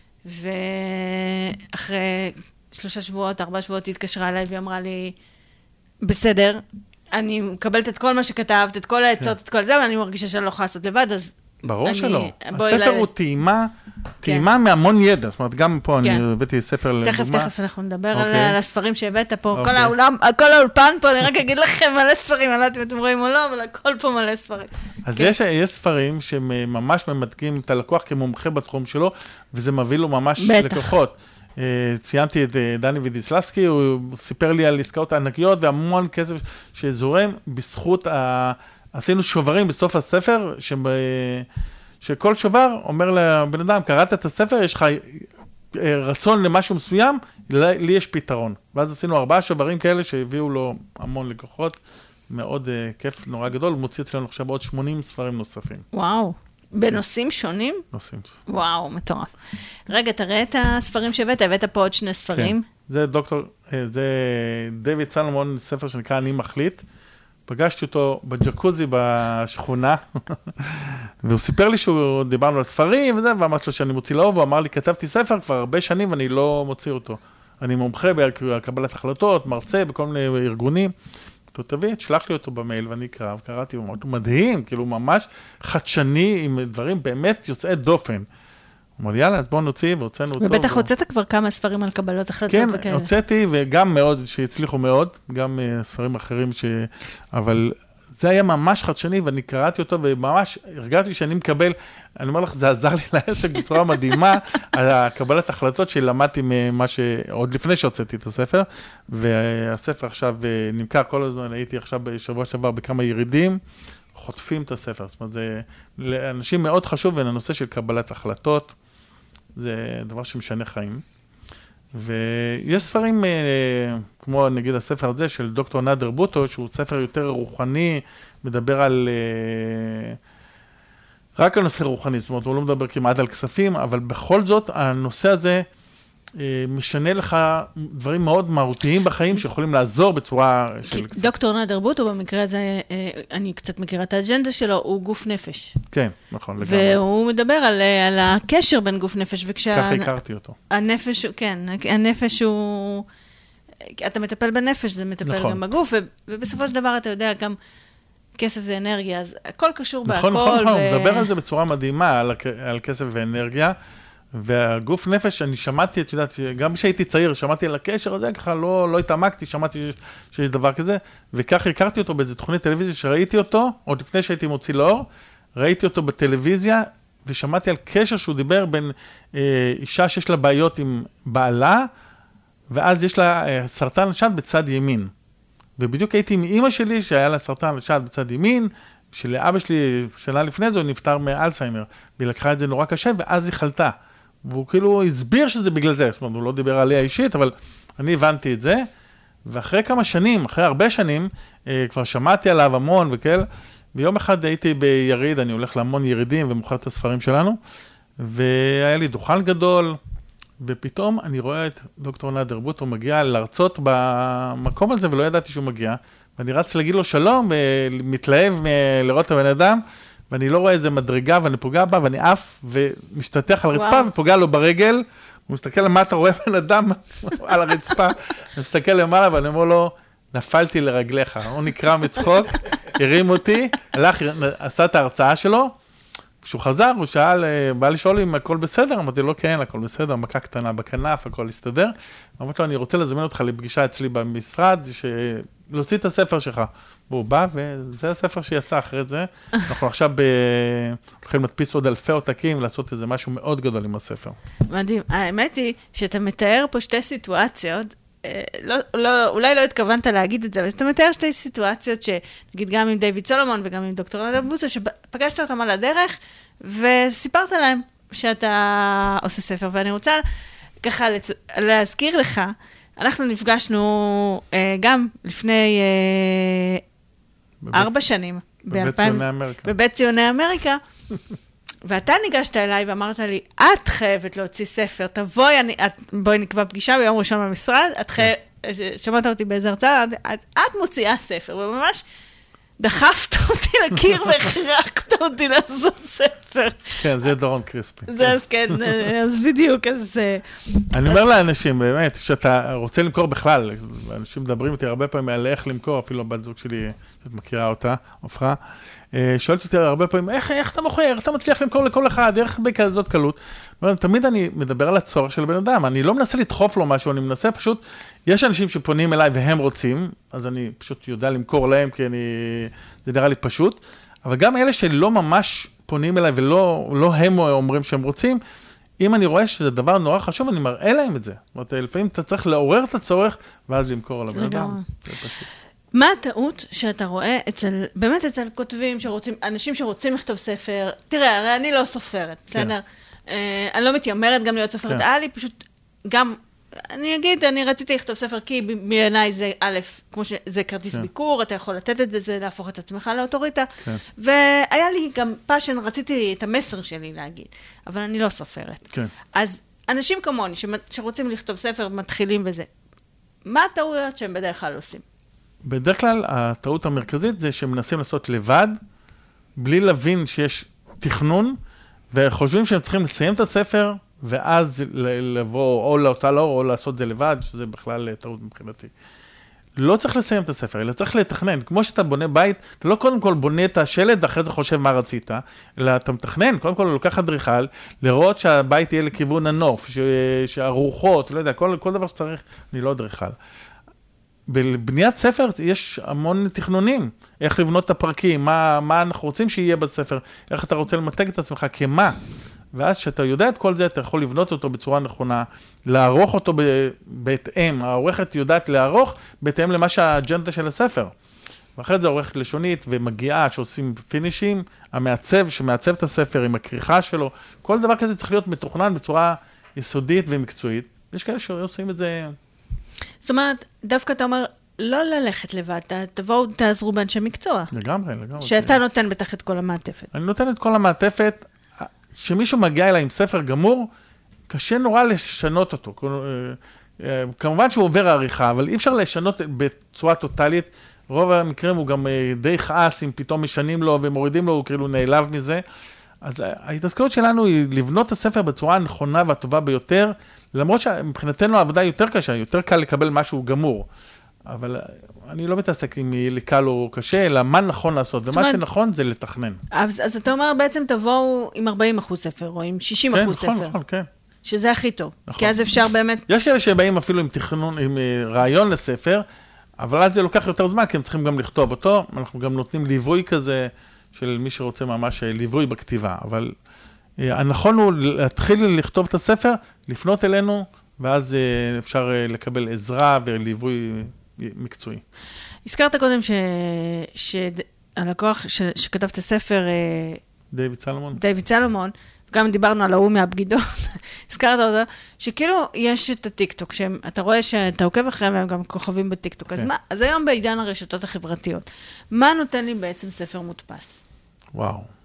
ואחרי שלושה שבועות, ארבעה שבועות, היא התקשרה אליי והיא אמרה לי, בסדר, אני מקבלת את כל מה שכתבת, את כל העצות, את כל זה, אבל אני מרגישה שאני לא יכולה לעשות לבד, אז... ברור שלא. הספר הוא טעימה, טעימה מהמון ידע, זאת אומרת, גם פה אני הבאתי ספר לדוגמה. תכף, תכף אנחנו נדבר על הספרים שהבאת פה, כל האולם, כל האולפן פה, אני רק אגיד לכם מלא ספרים, אני לא יודעת אם אתם רואים או לא, אבל הכל פה מלא ספרים. אז יש ספרים שממש ממתקים את הלקוח כמומחה בתחום שלו, וזה מביא לו ממש לקוחות. ציינתי את דני וידיסלבסקי, הוא סיפר לי על עסקאות ענקיות, והמון כסף שזורם בזכות ה... עשינו שוברים בסוף הספר, שכל שובר אומר לבן אדם, קראת את הספר, יש לך רצון למשהו מסוים, לי יש פתרון. ואז עשינו ארבעה שוברים כאלה שהביאו לו המון לקוחות, מאוד כיף, נורא גדול, הוא מוציא אצלנו עכשיו עוד שמונים ספרים נוספים. וואו, בנושאים שונים? נושאים. וואו, מטורף. רגע, תראה את הספרים שהבאת, הבאת פה עוד שני ספרים. כן, זה דוקטור, זה דיוויד סלומון, ספר שנקרא אני מחליט, פגשתי אותו בג'קוזי בשכונה, והוא סיפר לי שהוא דיברנו על ספרים וזה, ואמרתי לו שאני מוציא לאור, והוא אמר לי, כתבתי ספר כבר הרבה שנים ואני לא מוציא אותו. אני מומחה בקבלת החלטות, מרצה בכל מיני ארגונים. תביא, תשלח לי אותו במייל ואני אקרא, וקראתי, הוא מדהים, כאילו ממש חדשני עם דברים באמת יוצאי דופן. הוא אומר, יאללה, אז בואו נוציא, והוצאנו אותו. ובטח הוצאת כבר כמה ספרים על קבלות החלטות וכאלה. כן, הוצאתי, וגם מאוד, שהצליחו מאוד, גם ספרים אחרים ש... אבל זה היה ממש חדשני, ואני קראתי אותו, וממש הרגעתי שאני מקבל, אני אומר לך, זה עזר לי לעסק בצורה מדהימה, על הקבלת החלטות שלמדתי ממה ש... עוד לפני שהוצאתי את הספר, והספר עכשיו נמכר כל הזמן, הייתי עכשיו בשבוע שעבר בכמה ירידים, חוטפים את הספר, זאת אומרת, זה לאנשים מאוד חשוב, ולנושא של קבלת החלטות, זה דבר שמשנה חיים. ויש ספרים, כמו נגיד הספר הזה של דוקטור נאדר בוטו, שהוא ספר יותר רוחני, מדבר על, רק על נושא רוחני, זאת אומרת, הוא לא מדבר כמעט על כספים, אבל בכל זאת, הנושא הזה משנה לך דברים מאוד מהותיים בחיים, שיכולים לעזור בצורה של כספים. דוקטור נאדר בוטו, במקרה הזה, אני קצת מכירה את האג'נדה שלו, הוא גוף נפש. כן, נכון, לגמרי. והוא מדבר על, על הקשר בין גוף נפש, וכשה... ככה הכרתי אותו. הנפש, כן, הנפש הוא... אתה מטפל בנפש, זה מטפל נכון. גם בגוף, ובסופו של דבר אתה יודע, גם כסף זה אנרגיה, אז הכל קשור נכון, בהכל. נכון, נכון, ו... הוא מדבר על זה בצורה מדהימה, על, על כסף ואנרגיה, והגוף נפש, אני שמעתי, את יודעת, גם כשהייתי צעיר, שמעתי על הקשר הזה, ככה לא, לא התעמקתי, שמעתי שיש, שיש דבר כזה, וכך הכרתי אותו באיזו תוכנית טלוויזיה, שראיתי אותו, עוד לפני שהייתי מוציא לאור, ראיתי אותו בטלוויזיה, ושמעתי על קשר שהוא דיבר בין אה, אישה שיש לה בעיות עם בעלה, ואז יש לה אה, סרטן השד בצד ימין. ובדיוק הייתי עם אמא שלי, שהיה לה סרטן השד בצד ימין, שלאבא שלי, שנה לפני זה, הוא נפטר מאלצהיימר, והיא לקחה את זה נורא קשה, ואז היא חלתה. והוא כאילו הסביר שזה בגלל זה, זאת אומרת, הוא לא דיבר עליה אישית, אבל אני הבנתי את זה, ואחרי כמה שנים, אחרי הרבה שנים, כבר שמעתי עליו המון וכאלה, ויום אחד הייתי ביריד, אני הולך להמון ירידים ומוכר את הספרים שלנו, והיה לי דוכן גדול, ופתאום אני רואה את דוקטור נאדר בוטו מגיע להרצות במקום הזה, ולא ידעתי שהוא מגיע, ואני רץ להגיד לו שלום, ומתלהב לראות את הבן אדם, ואני לא רואה איזה מדרגה, ואני פוגע בה, ואני עף, ומשתתח על הרצפה, ופוגע לו ברגל, הוא מסתכל למה אתה רואה בן אדם על הרצפה, אני מסתכל למעלה, ואני אומר לו, נפלתי לרגליך, הוא נקרא מצחוק, הרים אותי, הלך, עשה את ההרצאה שלו, כשהוא חזר, הוא שאל, בא לשאול אם הכל בסדר, אמרתי לו, כן, הכל בסדר, מכה קטנה בכנף, הכל הסתדר, אמרתי לו, אני רוצה לזמן אותך לפגישה אצלי במשרד, להוציא את הספר שלך. והוא בא, וזה הספר שיצא אחרי זה, אנחנו עכשיו הולכים להדפיס עוד אלפי עותקים, לעשות איזה משהו מאוד גדול עם הספר. מדהים, האמת היא שאתה מתאר פה שתי סיטואציות, לא, לא, אולי לא התכוונת להגיד את זה, אבל אתה מתאר שתי סיטואציות שנגיד גם עם דיוויד סולומון וגם עם דוקטור נאדר בוטו, שפגשת אותם על הדרך וסיפרת להם שאתה עושה ספר, ואני רוצה ככה לצ... להזכיר לך, אנחנו נפגשנו אה, גם לפני אה, בבית, ארבע שנים, בבית ציוני אמריקה. בבית ציוני אמריקה, ואתה ניגשת אליי ואמרת לי, את חייבת להוציא ספר, תבואי, אני, את, בואי נקבע פגישה ביום ראשון במשרד, את חי... שמעת אותי באיזה הרצאה, את, את מוציאה ספר, וממש דחפת אותי לקיר והכרחת אותי לעשות ספר. כן, זה דורון קריספי. זה אז כן, אז בדיוק, אז... אני אומר לאנשים, באמת, שאתה רוצה למכור בכלל, אנשים מדברים איתי הרבה פעמים על איך למכור, אפילו הבת זוג שלי, שאת מכירה אותה, עופרה, שואלת אותי הרבה פעמים, איך, איך אתה מוכר, איך אתה מצליח למכור לכל אחד, איך בכזאת קלות? תמיד אני מדבר על הצורך של בן אדם, אני לא מנסה לדחוף לו משהו, אני מנסה פשוט, יש אנשים שפונים אליי והם רוצים, אז אני פשוט יודע למכור להם, כי אני, זה נראה לי פשוט, אבל גם אלה שלא ממש פונים אליי ולא לא הם אומרים שהם רוצים, אם אני רואה שזה דבר נורא חשוב, אני מראה להם את זה. זאת אומרת, לפעמים אתה צריך לעורר את הצורך, ואז למכור על הבן אדם. זה פשוט. מה הטעות שאתה רואה אצל, באמת אצל כותבים שרוצים, אנשים שרוצים לכתוב ספר, תראה, הרי אני לא סופרת, בסדר? אה, אני לא מתיימרת גם להיות סופרת, היה לי פשוט, גם, אני אגיד, אני רציתי לכתוב ספר, כי בעיניי זה א', כמו שזה כרטיס ביקור, אתה יכול לתת את זה, זה להפוך את עצמך לאוטוריטה, והיה לי גם פאשן, רציתי את המסר שלי להגיד, אבל אני לא סופרת. אז אנשים כמוני, שרוצים לכתוב ספר, מתחילים בזה, מה הטעויות שהם בדרך כלל עושים? בדרך כלל, הטעות המרכזית זה שמנסים לעשות לבד, בלי להבין שיש תכנון, וחושבים שהם צריכים לסיים את הספר, ואז לבוא או להוצאה לאור, או לעשות זה לבד, שזה בכלל טעות מבחינתי. לא צריך לסיים את הספר, אלא צריך לתכנן. כמו שאתה בונה בית, אתה לא קודם כל בונה את השלד, ואחרי זה חושב מה רצית, אלא אתה מתכנן, קודם כל לוקח אדריכל, לראות שהבית יהיה לכיוון הנוף, שהרוחות, לא יודע, כל, כל דבר שצריך, אני לא אדריכל. בבניית ספר יש המון תכנונים, איך לבנות את הפרקים, מה, מה אנחנו רוצים שיהיה בספר, איך אתה רוצה למתג את עצמך, כמה. ואז שאתה יודע את כל זה, אתה יכול לבנות אותו בצורה נכונה, לערוך אותו בהתאם, העורכת יודעת לערוך בהתאם למה שהאג'נדה של הספר. ואחרי זה עורכת לשונית ומגיעה שעושים פינישים, המעצב שמעצב את הספר עם הכריכה שלו, כל דבר כזה צריך להיות מתוכנן בצורה יסודית ומקצועית. יש כאלה שעושים את זה... זאת אומרת, דווקא אתה אומר, לא ללכת לבד, תבואו, תעזרו באנשי מקצוע. לגמרי, לגמרי. שאתה נותן בטח את כל המעטפת. אני נותן את כל המעטפת, שמישהו מגיע אליי עם ספר גמור, קשה נורא לשנות אותו. כמובן שהוא עובר העריכה, אבל אי אפשר לשנות בצורה טוטלית. רוב המקרים הוא גם די חס, אם פתאום משנים לו ומורידים לו, הוא כאילו נעלב מזה. אז ההתעסקות שלנו היא לבנות את הספר בצורה הנכונה והטובה ביותר, למרות שמבחינתנו העבודה היא יותר קשה, יותר קל לקבל משהו גמור. אבל אני לא מתעסק אם יהיה לי קל או קשה, אלא מה נכון לעשות, ומה אומרת, שנכון זה לתכנן. אז, אז אתה אומר בעצם תבואו עם ארבעים אחוז ספר, או עם שישים אחוז כן, נכון, ספר. נכון, כן. שזה הכי טוב. נכון. כי אז אפשר באמת... יש כאלה שבאים אפילו עם תכנון, עם רעיון לספר, אבל אז זה לוקח יותר זמן, כי הם צריכים גם לכתוב אותו. אנחנו גם נותנים ליווי כזה, של מי שרוצה ממש ליווי בכתיבה. אבל הנכון הוא להתחיל לכתוב את הספר, לפנות אלינו, ואז אפשר לקבל עזרה וליווי מקצועי. הזכרת קודם ש... שהלקוח ש... שכתב את הספר... דיוויד סלומון. דיוויד סלומון, גם דיברנו על ההוא מהבגידות, הזכרת אותו, שכאילו יש את הטיקטוק, שאתה רואה שאתה עוקב אחריהם, והם גם כוכבים בטיקטוק. אז, מה, אז היום בעידן הרשתות החברתיות, מה נותן לי בעצם ספר מודפס? וואו.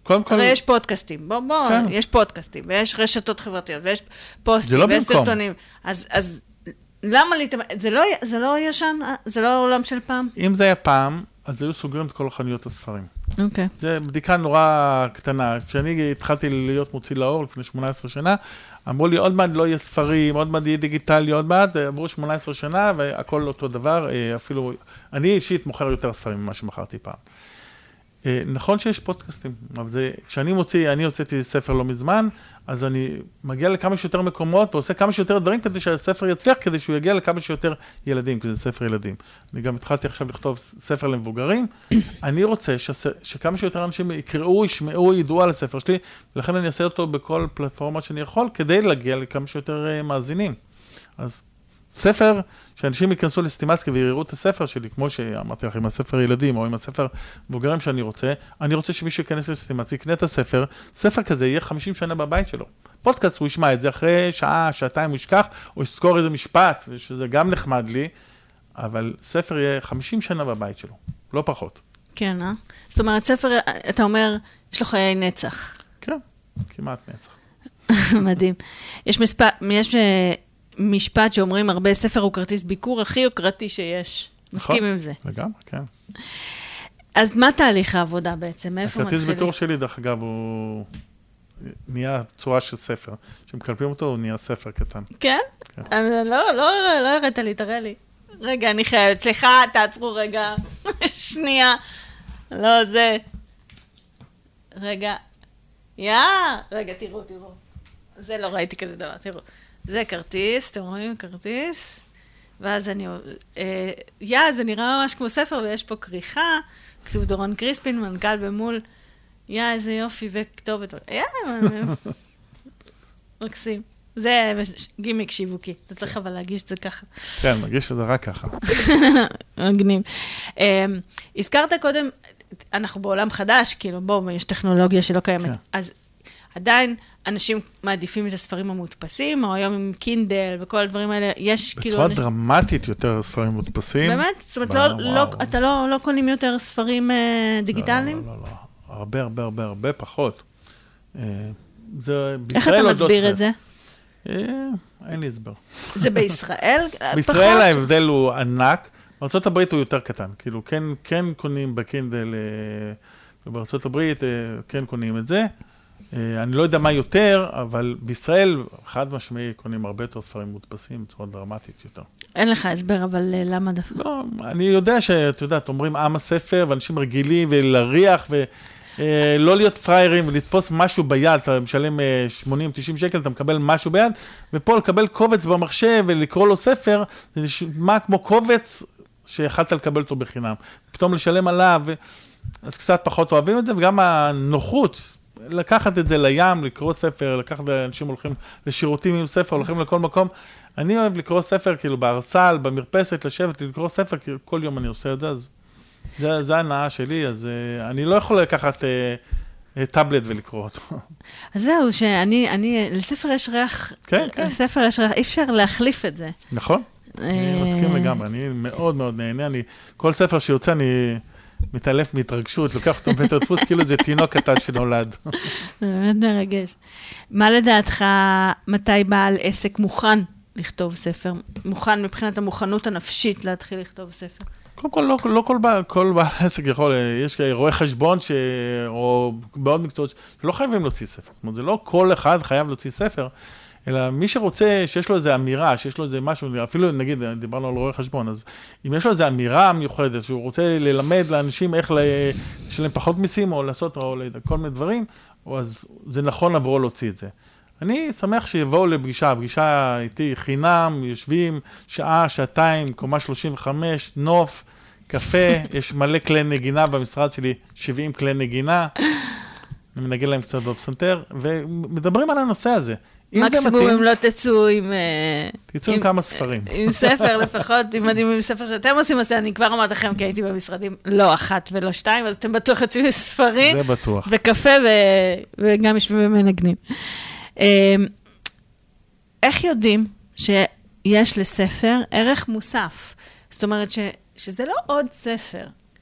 קודם כל... הרי יש פודקאסטים, בוא, בוא, כן. יש פודקאסטים, ויש רשתות חברתיות, ויש פוסטים, לא ויש במקום. סרטונים. אז, אז למה להתאמן? זה לא, זה לא ישן? זה לא עולם של פעם? אם זה היה פעם, אז היו סוגרים את כל חנויות הספרים. אוקיי. זו בדיקה נורא קטנה. כשאני התחלתי להיות מוציא לאור לפני שמונה עשרה שנה, אמרו לי, עוד מעט לא יהיה ספרים, עוד מעט יהיה דיגיטלי, עוד מעט, עברו שמונה עשרה שנה, והכל אותו דבר, אפילו, אני אישית מוכר יותר ספרים ממה שמכרתי פעם. נכון שיש פודקאסטים, אבל זה, כשאני מוציא, אני הוצאתי ספר לא מזמן, אז אני מגיע לכמה שיותר מקומות, ועושה כמה שיותר דברים כדי שהספר יצליח, כדי שהוא יגיע לכמה שיותר ילדים, כי זה ספר ילדים. אני גם התחלתי עכשיו לכתוב ספר למבוגרים, אני רוצה ש, שכמה שיותר אנשים יקראו, ישמעו, ידעו על הספר שלי, ולכן אני אעשה אותו בכל פלטפורמה שאני יכול, כדי להגיע לכמה שיותר מאזינים. אז ספר, שאנשים ייכנסו לסטימצקי ויראו את הספר שלי, כמו שאמרתי לכם, עם הספר ילדים, או עם הספר מבוגרים שאני רוצה, אני רוצה שמישהו ייכנס לסטימצקי, יקנה את הספר, ספר כזה יהיה חמישים שנה בבית שלו. פודקאסט הוא ישמע את זה אחרי שעה, שעתיים הוא ישכח, או יזכור איזה משפט, שזה גם נחמד לי, אבל ספר יהיה חמישים שנה בבית שלו, לא פחות. כן, אה? זאת אומרת, ספר, אתה אומר, יש לו חיי נצח. כן, כמעט נצח. מדהים. יש מספר, יש משפט שאומרים, הרבה ספר הוא כרטיס ביקור הכי יוקרתי שיש. מסכים עם זה. לגמרי, כן. אז מה תהליך העבודה בעצם? מאיפה מתחילים? הכרטיס ביקור שלי, דרך אגב, הוא נהיה צורה של ספר. כשמקלפים אותו, הוא נהיה ספר קטן. כן? לא, לא, לא הראת לי, תראה לי. רגע, אני חייבת. סליחה, תעצרו רגע. שנייה. לא, זה. רגע. יא! רגע, תראו, תראו. זה לא ראיתי כזה דבר, תראו. זה כרטיס, אתם רואים כרטיס? ואז אני... אה, יא, זה נראה ממש כמו ספר, ויש פה כריכה, כתוב דורון קריספין, מנכ"ל במול. יא, איזה יופי, וכתובת. יא, מקסים. זה גימיק שיווקי. אתה צריך אבל להגיש את זה ככה. כן, מרגיש שזה רק ככה. מגניב. הזכרת קודם, אנחנו בעולם חדש, כאילו, בואו, יש טכנולוגיה שלא קיימת. אז עדיין אנשים מעדיפים את הספרים המודפסים, או היום עם קינדל וכל הדברים האלה, יש כאילו... בצורה דרמטית יותר ספרים מודפסים. באמת? זאת אומרת, אתה לא קונים יותר ספרים דיגיטליים? לא, לא, לא. הרבה, הרבה, הרבה, הרבה פחות. איך אתה מסביר את זה? אין לי הסבר. זה בישראל? בישראל ההבדל הוא ענק, בארצות הברית הוא יותר קטן, כאילו כן, כן קונים בקינדל, ובארצות הברית כן קונים את זה. אני לא יודע מה יותר, אבל בישראל חד משמעי קונים הרבה יותר ספרים מודפסים בצורה דרמטית יותר. אין לך הסבר, אבל למה דווקא? לא, אני יודע שאת יודעת, אומרים עם הספר, ואנשים רגילים ולהריח, ו... לא להיות פריירים ולתפוס משהו ביד, אתה משלם שמונים תשעים שקל, אתה מקבל משהו ביד, ופה לקבל קובץ במחשב ולקרוא לו ספר, זה נשמע כמו קובץ שיכלת לקבל אותו בחינם. פתאום לשלם עליו, ו... אז קצת פחות אוהבים את זה, וגם הנוחות, לקחת את זה לים, לקרוא ספר, לקחת את זה, אנשים הולכים לשירותים עם ספר, הולכים לכל מקום. אני אוהב לקרוא ספר, כאילו בארסל, במרפסת, לשבת, לקרוא ספר, כי כל יום אני עושה את זה, אז... זה, זה הנאה שלי, אז uh, אני לא יכול לקחת uh, טאבלט ולקרוא אותו. אז זהו, שאני, אני, לספר יש ריח, כן, כן. לספר יש ריח, אי אפשר להחליף את זה. נכון, אני מסכים לגמרי, אני מאוד מאוד נהנה, אני, כל ספר שיוצא אני מתעלף מהתרגשות, לוקח אותו בית הדפוס, כאילו זה תינוק קטן שנולד. באמת מרגש. מה לדעתך, מתי בעל עסק מוכן לכתוב ספר? מוכן מבחינת המוכנות הנפשית להתחיל לכתוב ספר? קודם כל, לא, לא כל בעל, כל בעל עסק יכול, יש רואי חשבון ש... או בעוד מקצועות שלא חייבים להוציא ספר. זאת אומרת, זה לא כל אחד חייב להוציא ספר, אלא מי שרוצה, שיש לו איזו אמירה, שיש לו איזה משהו, אפילו נגיד, דיברנו על רואי חשבון, אז אם יש לו איזו אמירה מיוחדת, שהוא רוצה ללמד לאנשים איך לשלם פחות מיסים, או לעשות, או כל מיני דברים, אז זה נכון עבורו להוציא את זה. אני שמח שיבואו לפגישה, הפגישה איתי חינם, יושבים שעה, שעתיים, קומה שלושים וחמש, נוף, קפה, יש מלא כלי נגינה במשרד שלי, שבעים כלי נגינה, אני מנגן להם קצת בפסנתר, ומדברים על הנושא הזה. מקסימום אם לא תצאו עם... תצאו עם כמה ספרים. עם ספר לפחות, אם מדהים עם ספר שאתם עושים עושה, אני כבר אמרת לכם, כי הייתי במשרדים לא אחת ולא שתיים, אז אתם בטוח יצאו עם ספרים. זה בטוח. וקפה וגם יושבים ומנגנים. איך יודעים שיש לספר ערך מוסף? זאת אומרת ש, שזה לא עוד ספר.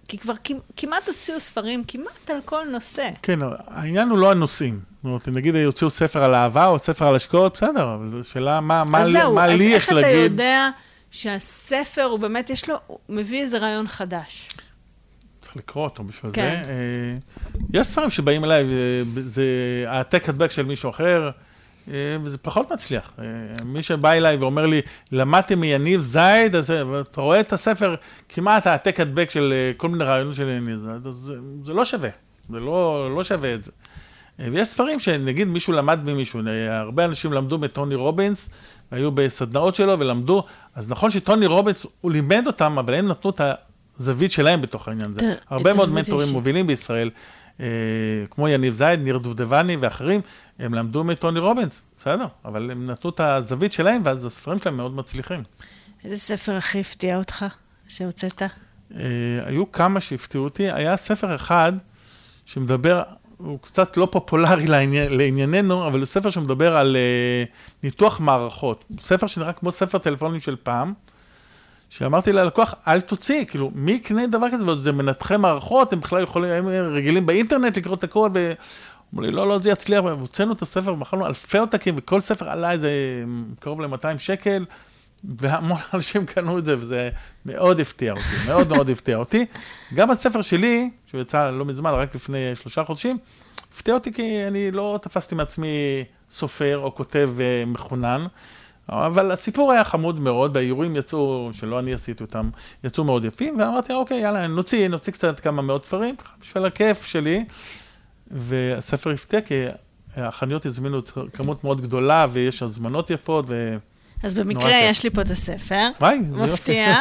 כי כבר כמעט הוציאו ספרים, כמעט על כל נושא. כן, העניין הוא לא הנושאים. זאת אומרת, נגיד, יוציאו ספר על אהבה או ספר על השקעות, בסדר, אבל זו שאלה, מה, מה, אז זהו, מה אז לי יש איך אתה להגיד? יודע שהספר הוא באמת, יש לו, הוא מביא איזה רעיון חדש. צריך לקרוא אותו בשביל כן. זה. אה, יש ספרים שבאים אליי, זה העתק הדבק של מישהו אחר, אה, וזה פחות מצליח. אה, מי שבא אליי ואומר לי, למדתי מיניב זייד, אז אתה רואה את הספר, כמעט העתק הדבק של אה, כל מיני רעיונות של יניב זייד, אז זה, זה לא שווה, זה לא, לא שווה את זה. אה, ויש ספרים שנגיד מישהו למד ממישהו, אה, הרבה אנשים למדו מטוני רובינס, היו בסדנאות שלו ולמדו, אז נכון שטוני רובינס, הוא לימד אותם, אבל הם נתנו את הזווית שלהם בתוך העניין הזה. הרבה מאוד מנטורים מובילים בישראל, אה, כמו יניב זייד, ניר דובדבני ואחרים, הם למדו מטוני רובינס, בסדר, אבל הם נתנו את הזווית שלהם, ואז הספרים שלהם מאוד מצליחים. איזה ספר הכי הפתיע אותך שהוצאת? אה, היו כמה שהפתיעו אותי, היה ספר אחד שמדבר, הוא קצת לא פופולרי לעניין, לענייננו, אבל הוא ספר שמדבר על אה, ניתוח מערכות. ספר שנראה כמו ספר טלפונים של פעם, שאמרתי ללקוח, אל תוציא, כאילו, מי יקנה דבר כזה? וזה מנתחי מערכות, הם בכלל יכולים, הם רגילים באינטרנט לקרוא את הכל, ואמרו לי, לא, לא, זה יצליח, והוצאנו את הספר, ומחרנו אלפי עותקים, וכל ספר עלה איזה קרוב ל-מאתיים שקל, והמון אנשים קנו את זה, וזה מאוד הפתיע אותי, מאוד מאוד הפתיע אותי. גם הספר שלי, שהוא יצא לא מזמן, רק לפני שלושה חודשים, הפתיע אותי כי אני לא תפסתי מעצמי סופר או כותב מחונן, אבל הסיפור היה חמוד מאוד, והאירועים יצאו, שלא אני עשיתי אותם, יצאו מאוד יפים, ואמרתי, אוקיי, יאללה, נוציא, נוציא קצת כמה מאות ספרים, בשביל הכיף שלי, והספר הפתיע, כי החנויות הזמינו כמות מאוד גדולה, ויש הזמנות יפות, ו... אז במקרה יש לי פה את הספר. וואי, זה יופי. מפתיע.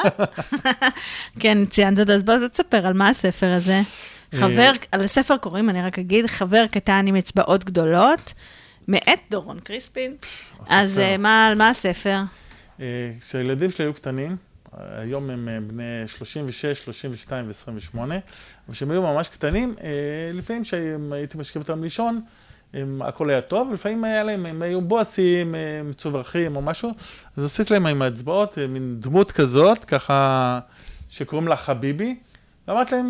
כן, ציינת את זה, אז בוא תספר על מה הספר הזה. חבר, על הספר קוראים, אני רק אגיד, חבר קטן עם אצבעות גדולות, מאת דורון קריספין. אז מה, על מה הספר? כשהילדים שלי היו קטנים, היום הם בני שלושים ושש, שלושים ושתיים ו-עשרים ושמונה, וכשהם היו ממש קטנים, לפעמים שהייתי משכב אותם לישון, הם, הכל היה טוב, ולפעמים היה להם, הם היו בועסים, מצוברחים או משהו, אז עשיתי להם עם האצבעות, מין דמות כזאת, ככה, שקוראים לה חביבי, ואמרתי להם,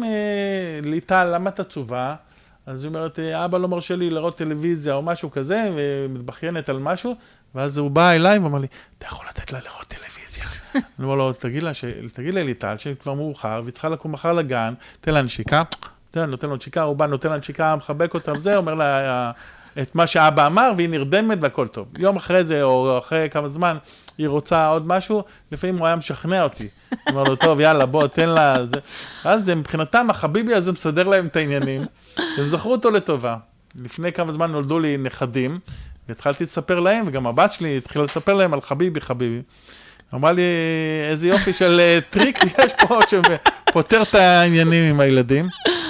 ליטל, למה את עצובה? אז היא אומרת, אבא לא מרשה לי לראות טלוויזיה או משהו כזה, ומתבחיינת על משהו, ואז הוא בא אליי ואומר לי, אתה יכול לתת לה לראות טלוויזיה? אני אומר לו, תגיד לה, תגיד לה ליטל, שכבר מאוחר, והיא צריכה לקום מחר לגן, תן לה נשיקה, נותן לו נשיקה, הוא בא, נותן לה נשיקה, מחבק אותה וזה, אומר לה את מה שאבא אמר, והיא נרדמת והכל טוב. יום אחרי זה, או אחרי כמה זמן, היא רוצה עוד משהו, לפעמים הוא היה משכנע אותי. הוא אומר לו, טוב, יאללה, בוא, תן לה... אז מבחינתם, החביבי הזה מסדר להם את העניינים, והם זכרו אותו לטובה. לפני כמה זמן נולדו לי נכדים, והתחלתי לספר להם, וגם הבת שלי התחילה לספר להם על חביבי, חביבי. אמרה לי, איזה יופי של טריק יש פה, שפותר את העניינים עם הילדים.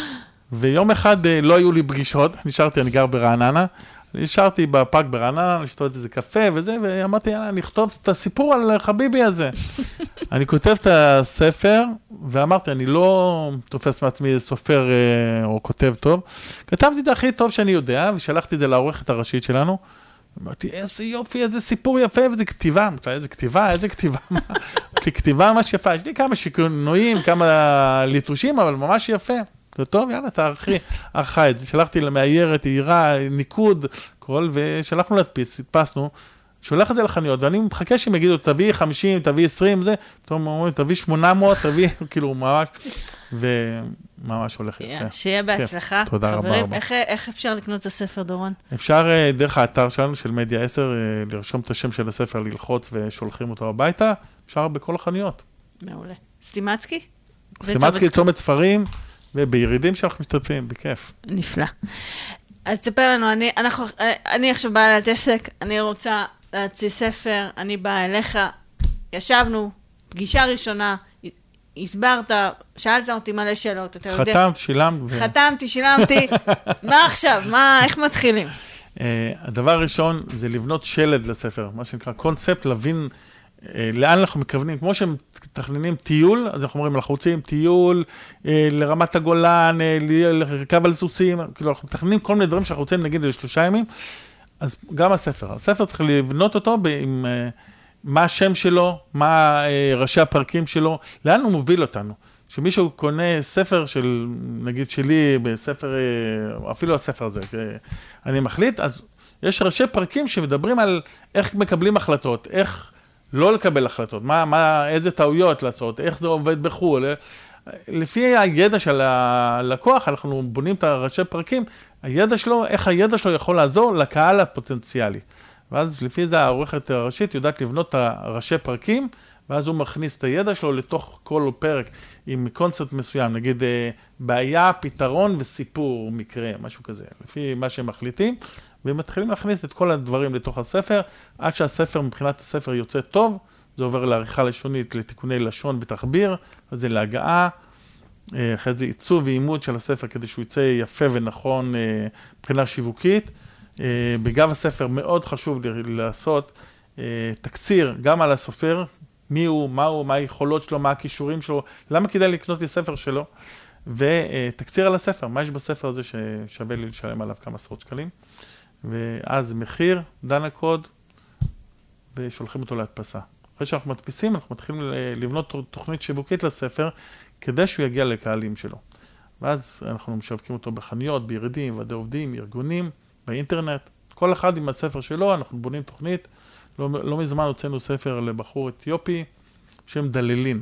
ויום אחד לא היו לי פגישות, נשארתי, אני גר ברעננה, נשארתי בפארק ברעננה, לשתות איזה קפה וזה, ואמרתי, יאללה, אני אכתוב את הסיפור על חביבי הזה. אני כותב את הספר, ואמרתי, אני לא תופס מעצמי סופר או כותב טוב, כתבתי את הכי טוב שאני יודע, ושלחתי את זה לעורכת הראשית שלנו, אמרתי, איזה יופי, איזה סיפור יפה, ואיזה כתיבה, אמרתי, איזה כתיבה, איזה כתיבה, אמרתי, כתיבה ממש יפה, יש לי כמה שיקנועים, כמה ליטושים, אבל ממש יפה. זה טוב, יאללה, אתה ערכה את זה. שלחתי למאיירת, עירה, ניקוד, כל, ושלחנו להדפיס, הדפסנו, שולח את זה לחנויות, ואני מחכה שהם יגידו, תביא חמישים, תביא עשרים, זה, פתאום אומרים, תביא שמונה מאות, תביא, כאילו, ממש, וממש הולך יפה. שיהיה בהצלחה. תודה רבה. חברים, איך אפשר לקנות את הספר, דורון? אפשר דרך האתר שלנו, של מדיה עשר, לרשום את השם של הספר, ללחוץ, ושולחים אותו הביתה, אפשר בכל החנויות. מעולה. סטימצקי? סטימצקי, צומת ספרים, ובירידים שאנחנו משתתפים, בכיף. נפלא. אז תספר לנו, אני, אנחנו, אני עכשיו באה לתעסק, אני רוצה להוציא ספר, אני באה אליך, ישבנו, פגישה ראשונה, הסברת, שאלת אותי מלא שאלות, אתה יודע. חתמת, שילמת. ו... חתמתי, שילמתי, מה עכשיו? מה, איך מתחילים? Uh, הדבר הראשון זה לבנות שלד לספר, מה שנקרא קונספט, להבין uh, לאן אנחנו מכוונים, כמו שהם מתכננים טיול, אז אנחנו אומרים, אנחנו רוצים טיול uh, לרמת הגולן, uh, לרכב על סוסים, כאילו אנחנו מתכננים כל מיני דברים שאנחנו רוצים, נגיד, לשלושה ימים, אז גם הספר, הספר צריך לבנות אותו עם uh, מה השם שלו, מה uh, ראשי הפרקים שלו, לאן הוא מוביל אותנו. שמישהו קונה ספר של, נגיד שלי, בספר, אפילו הספר הזה, אני מחליט, אז יש ראשי פרקים שמדברים על איך מקבלים החלטות, איך לא לקבל החלטות, מה, מה, איזה טעויות לעשות, איך זה עובד בחו"ל. לפי הידע של הלקוח, אנחנו בונים את הראשי פרקים, הידע שלו, איך הידע שלו יכול לעזור לקהל הפוטנציאלי. ואז לפי זה העורכת הראשית יודעת לבנות את הראשי פרקים, ואז הוא מכניס את הידע שלו לתוך כל פרק עם קונספט מסוים, נגיד בעיה, פתרון וסיפור, מקרה, משהו כזה, לפי מה שהם מחליטים, והם מתחילים להכניס את כל הדברים לתוך הספר, עד שהספר מבחינת הספר יוצא טוב, זה עובר לעריכה לשונית, לתיקוני לשון ותחביר, אז זה להגעה, אחרי זה עיצוב ועימוד של הספר כדי שהוא יצא יפה ונכון מבחינה שיווקית. בגב הספר מאוד חשוב לעשות תקציר גם על הסופר, מי הוא, מה הוא, מה היכולות שלו, מה הכישורים שלו, למה כדאי לקנות לי ספר שלו, ותקציר על הספר, מה יש בספר הזה ששווה לי לשלם עליו כמה עשרות שקלים, ואז מחיר, דן הקוד, ושולחים אותו להדפסה. אחרי שאנחנו מדפיסים, אנחנו מתחילים לבנות תוכנית שיווקית לספר, כדי שהוא יגיע לקהלים שלו. ואז אנחנו משווקים אותו בחנויות, בירידים, ועדי עובדים, ארגונים, באינטרנט. כל אחד עם הספר שלו, אנחנו בונים תוכנית. לא, לא מזמן הוצאנו ספר לבחור אתיופי, שהם דללין.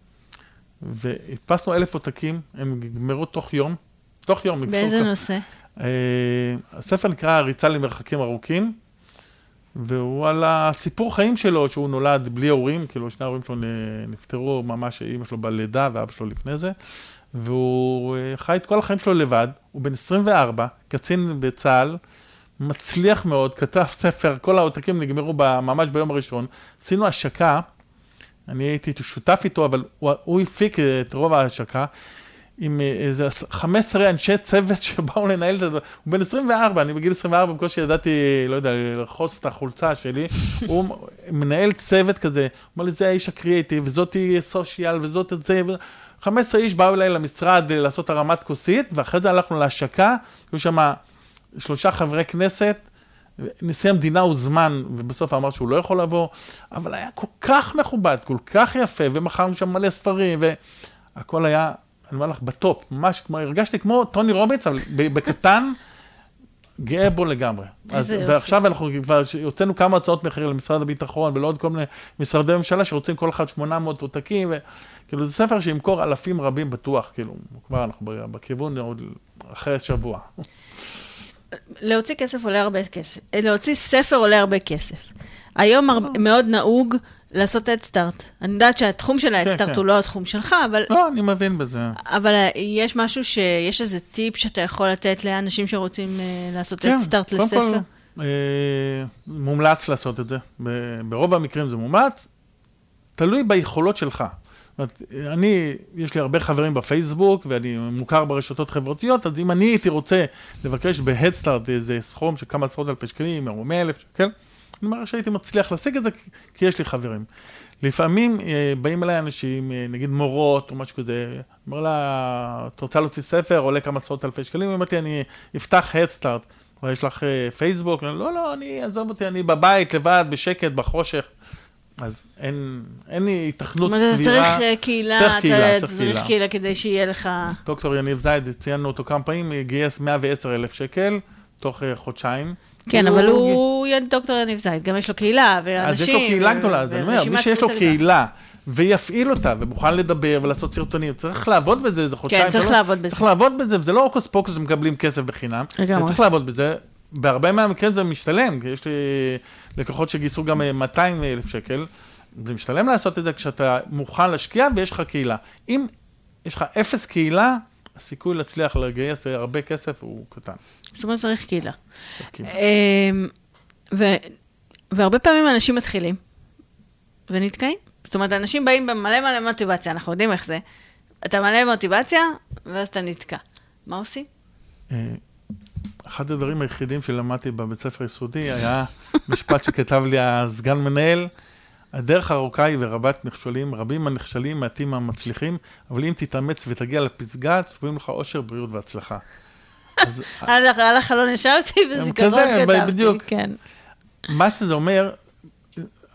והדפסנו אלף עותקים, הם גמרו תוך יום. תוך יום. באיזה נושא? Uh, הספר נקרא ריצה למרחקים ארוכים, והוא על הסיפור חיים שלו, שהוא נולד בלי הורים, כאילו שני ההורים שלו נפטרו ממש, אמא שלו בלידה ואבא שלו לפני זה, והוא חי את כל החיים שלו לבד, הוא בן עשרים וארבע, קצין בצה"ל, מצליח מאוד, כתב ספר, כל העותקים נגמרו ממש ביום הראשון, עשינו השקה, אני הייתי שותף איתו, אבל הוא, הוא הפיק את רוב ההשקה, עם איזה חמישה עשר אנשי צוות שבאו לנהל את זה, הוא בן עשרים וארבע, אני בגיל עשרים וארבע, בקושי ידעתי, לא יודע, לרחוס את החולצה שלי, הוא מנהל צוות כזה, הוא אומר לי, זה האיש הקריאיטיב, וזאתי סושיאל, וזאת את זה, חמישה עשר איש באו אליי למשרד לעשות הרמת כוסית, ואחרי זה הלכנו להשקה, היו שם שלושה חברי כנסת, נשיא המדינה הוא זמן, ובסוף אמר שהוא לא יכול לבוא, אבל היה כל כך מכובד, כל כך יפה, ומכרנו שם מלא ספרים, והכל היה, אני אומר לך, בטופ, ממש, הרגשתי כמו טוני רובינס, אבל בקטן, גאה בו לגמרי. אז, ועכשיו אנחנו כבר יוצאנו כמה הצעות מחיר למשרד הביטחון, ולא עוד כל מיני משרדי ממשלה שרוצים כל אחד שמונה מאות עותקים, וכאילו זה ספר שימכור אלפים רבים בטוח, כאילו, כבר אנחנו בכיוון עוד אחרי שבוע. להוציא כסף עולה הרבה כסף. להוציא ספר עולה הרבה כסף. היום מאוד נהוג לעשות הדסטארט. אני יודעת שהתחום של ההדסטארט הוא לא התחום שלך, אבל... לא, אני מבין בזה. אבל יש משהו שיש איזה טיפ שאתה יכול לתת לאנשים שרוצים לעשות הדסטארט לספר? קודם כל, מומלץ לעשות את זה. ברוב המקרים זה מומלץ. תלוי ביכולות שלך. אני, יש לי הרבה חברים בפייסבוק, ואני מוכר ברשתות חברתיות, אז אם אני הייתי רוצה לבקש בהדסטארט איזה סכום של כמה עשרות אלפי שקלים, או מאה אלף שקל, אני אומר שהייתי מצליח להשיג את זה, כי יש לי חברים. לפעמים באים אליי אנשים, נגיד מורות או משהו כזה, אומר לה, אתה רוצה להוציא ספר, עולה כמה עשרות אלפי שקלים, אמרתי, אני אפתח הדסטארט, ויש לך פייסבוק, לא, לא, אני אעזוב אותי, אני בבית, לבד, בשקט, בחושך. אז אין, אין לי התכנות סבירה. צריך קהילה, צריך קהילה, צריך קהילה. קהילה כדי שיהיה לך... דוקטור יניב זייד, ציינו אותו כמה פעמים, גייס מאה ועשרה אלף שקל, תוך חודשיים. כן, אבל הוא דוקטור יניב זייד, גם יש לו קהילה, ואנשים... אז יש לו קהילה גדולה, אז אני אומר, מי שיש לו קהילה, ויפעיל אותה, ומוכן לדבר ולעשות סרטונים, צריך לעבוד בזה, זה חודשיים. כן, צריך לעבוד בזה. צריך לעבוד בזה, וזה לא אוקוס פוקוס שמקבלים כסף בחינם, צריך לעבוד בזה. בהרבה מהמקרים זה משתלם, כי יש לי לקוחות שגייסו גם מאתיים אלף שקל, זה משתלם לעשות את זה כשאתה מוכן להשקיע ויש לך קהילה. אם יש לך אפס קהילה, הסיכוי להצליח לגייס הרבה כסף הוא קטן. זאת אומרת, צריך קהילה. והרבה פעמים אנשים מתחילים ונתקעים. זאת אומרת, אנשים באים במלא מלא מוטיבציה, אנחנו יודעים איך זה. אתה מלא מוטיבציה, ואז אתה נתקע. מה עושים? אחד הדברים היחידים שלמדתי בבית ספר יסודי היה משפט שכתב לי הסגן מנהל, הדרך הארוכה היא ורבת מכשולים, רבים הנכשלים, מעטים המצליחים, אבל אם תתאמץ ותגיע לפסגה, צפויים לך אושר, בריאות והצלחה. על החלון ישבתי וזיכרון כתבתי. בדיוק. מה שזה אומר,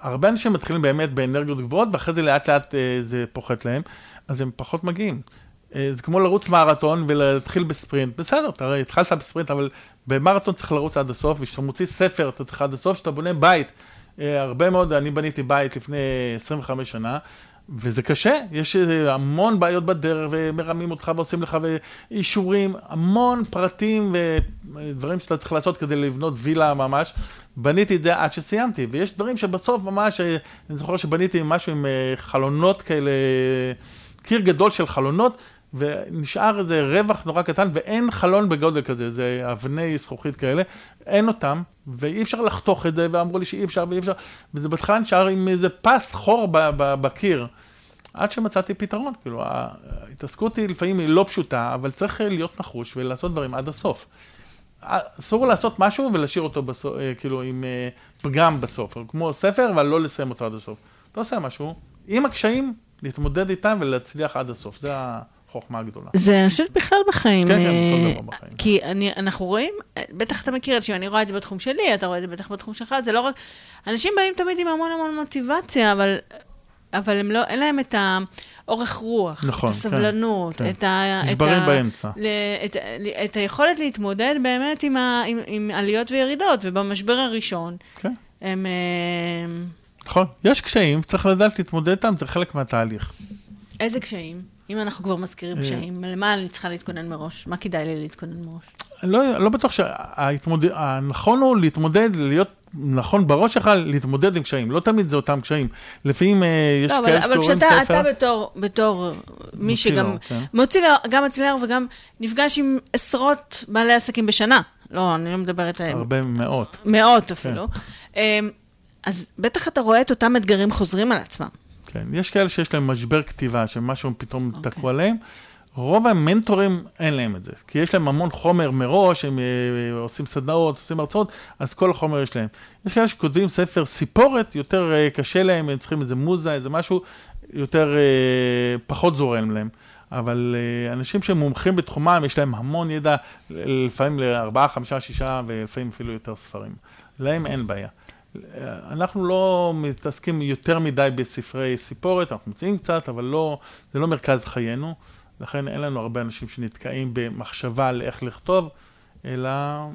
הרבה אנשים מתחילים באמת באנרגיות גבוהות, ואחרי זה לאט לאט זה פוחת להם, אז הם פחות מגיעים. זה כמו לרוץ מרתון ולהתחיל בספרינט. בסדר, תראה, התחלת בספרינט, אבל במרתון צריך לרוץ עד הסוף, וכשאתה מוציא ספר, אתה צריך עד הסוף, שאתה בונה בית. הרבה מאוד, אני בניתי בית לפני עשרים וחמש שנה, וזה קשה, יש המון בעיות בדרך, ומרמים אותך ועושים לך ואישורים, המון פרטים ודברים שאתה צריך לעשות כדי לבנות וילה ממש. בניתי את זה עד שסיימתי, ויש דברים שבסוף ממש, אני זוכר שבניתי משהו עם חלונות כאלה, קיר גדול של חלונות, ונשאר איזה רווח נורא קטן, ואין חלון בגודל כזה, זה אבני זכוכית כאלה, אין אותם, ואי אפשר לחתוך את זה, ואמרו לי שאי אפשר ואי אפשר, וזה בהתחלה נשאר עם איזה פס חור בקיר, עד שמצאתי פתרון, כאילו, ההתעסקות היא לפעמים היא לא פשוטה, אבל צריך להיות נחוש ולעשות דברים עד הסוף. אסור לעשות משהו ולהשאיר אותו בסוף, כאילו, עם פגם בסוף, כמו ספר, אבל לא לסיים אותו עד הסוף. אתה עושה משהו, עם הקשיים, להתמודד איתם ולהצליח עד הסוף, זה החוכמה הגדולה. זה אני חושבת בכלל בחיים. כן, כן, כל דבר בחיים. כי אני, אנחנו רואים, בטח אתה מכיר את זה, אני רואה את זה בתחום שלי, אתה רואה את זה בטח בתחום שלך, זה לא רק, אנשים באים תמיד עם המון המון מוטיבציה, אבל, אבל הם לא, אין להם את האורך רוח, נכון, את הסבלנות, כן, את ה... נשברים את ה, באמצע. את, את היכולת להתמודד באמת עם, ה, עם, עם עליות וירידות, ובמשבר הראשון, כן. הם... נכון, יש קשיים, צריך לדעת להתמודד איתם, זה חלק מהתהליך. איזה קשיים? אם אנחנו כבר מזכירים קשיים, למה אני צריכה להתכונן מראש? מה כדאי לי להתכונן מראש? לא, לא בטוח שהנכון הוא להתמודד, להיות נכון בראש שלך, להתמודד עם קשיים. לא תמיד זה אותם קשיים. לפעמים יש כאלה שקוראים ספר. אבל כשאתה בתור, בתור מי שגם מוציא גם אצלנו וגם נפגש עם עשרות בעלי עסקים בשנה. לא, אני לא מדברת עליהם. הרבה מאות. מאות אפילו. אז בטח אתה רואה את אותם אתגרים חוזרים על עצמם. כן, יש כאלה שיש להם משבר כתיבה, שמשהו פתאום תקוע עליהם. רוב המנטורים אין להם את זה, כי יש להם המון חומר מראש, הם עושים סדנאות, עושים הרצאות, אז כל החומר יש להם. יש כאלה שכותבים ספר סיפורת, יותר קשה להם, הם צריכים איזה מוזה, איזה משהו, יותר פחות זורם להם. אבל אנשים שהם מומחים בתחומם, יש להם המון ידע, לפעמים לארבעה, חמישה, שישה, ולפעמים אפילו יותר ספרים. להם אין בעיה. אנחנו לא מתעסקים יותר מדי בספרי סיפורת, אנחנו מוצאים קצת, אבל לא, זה לא מרכז חיינו, לכן אין לנו הרבה אנשים שנתקעים במחשבה על איך לכתוב, אלא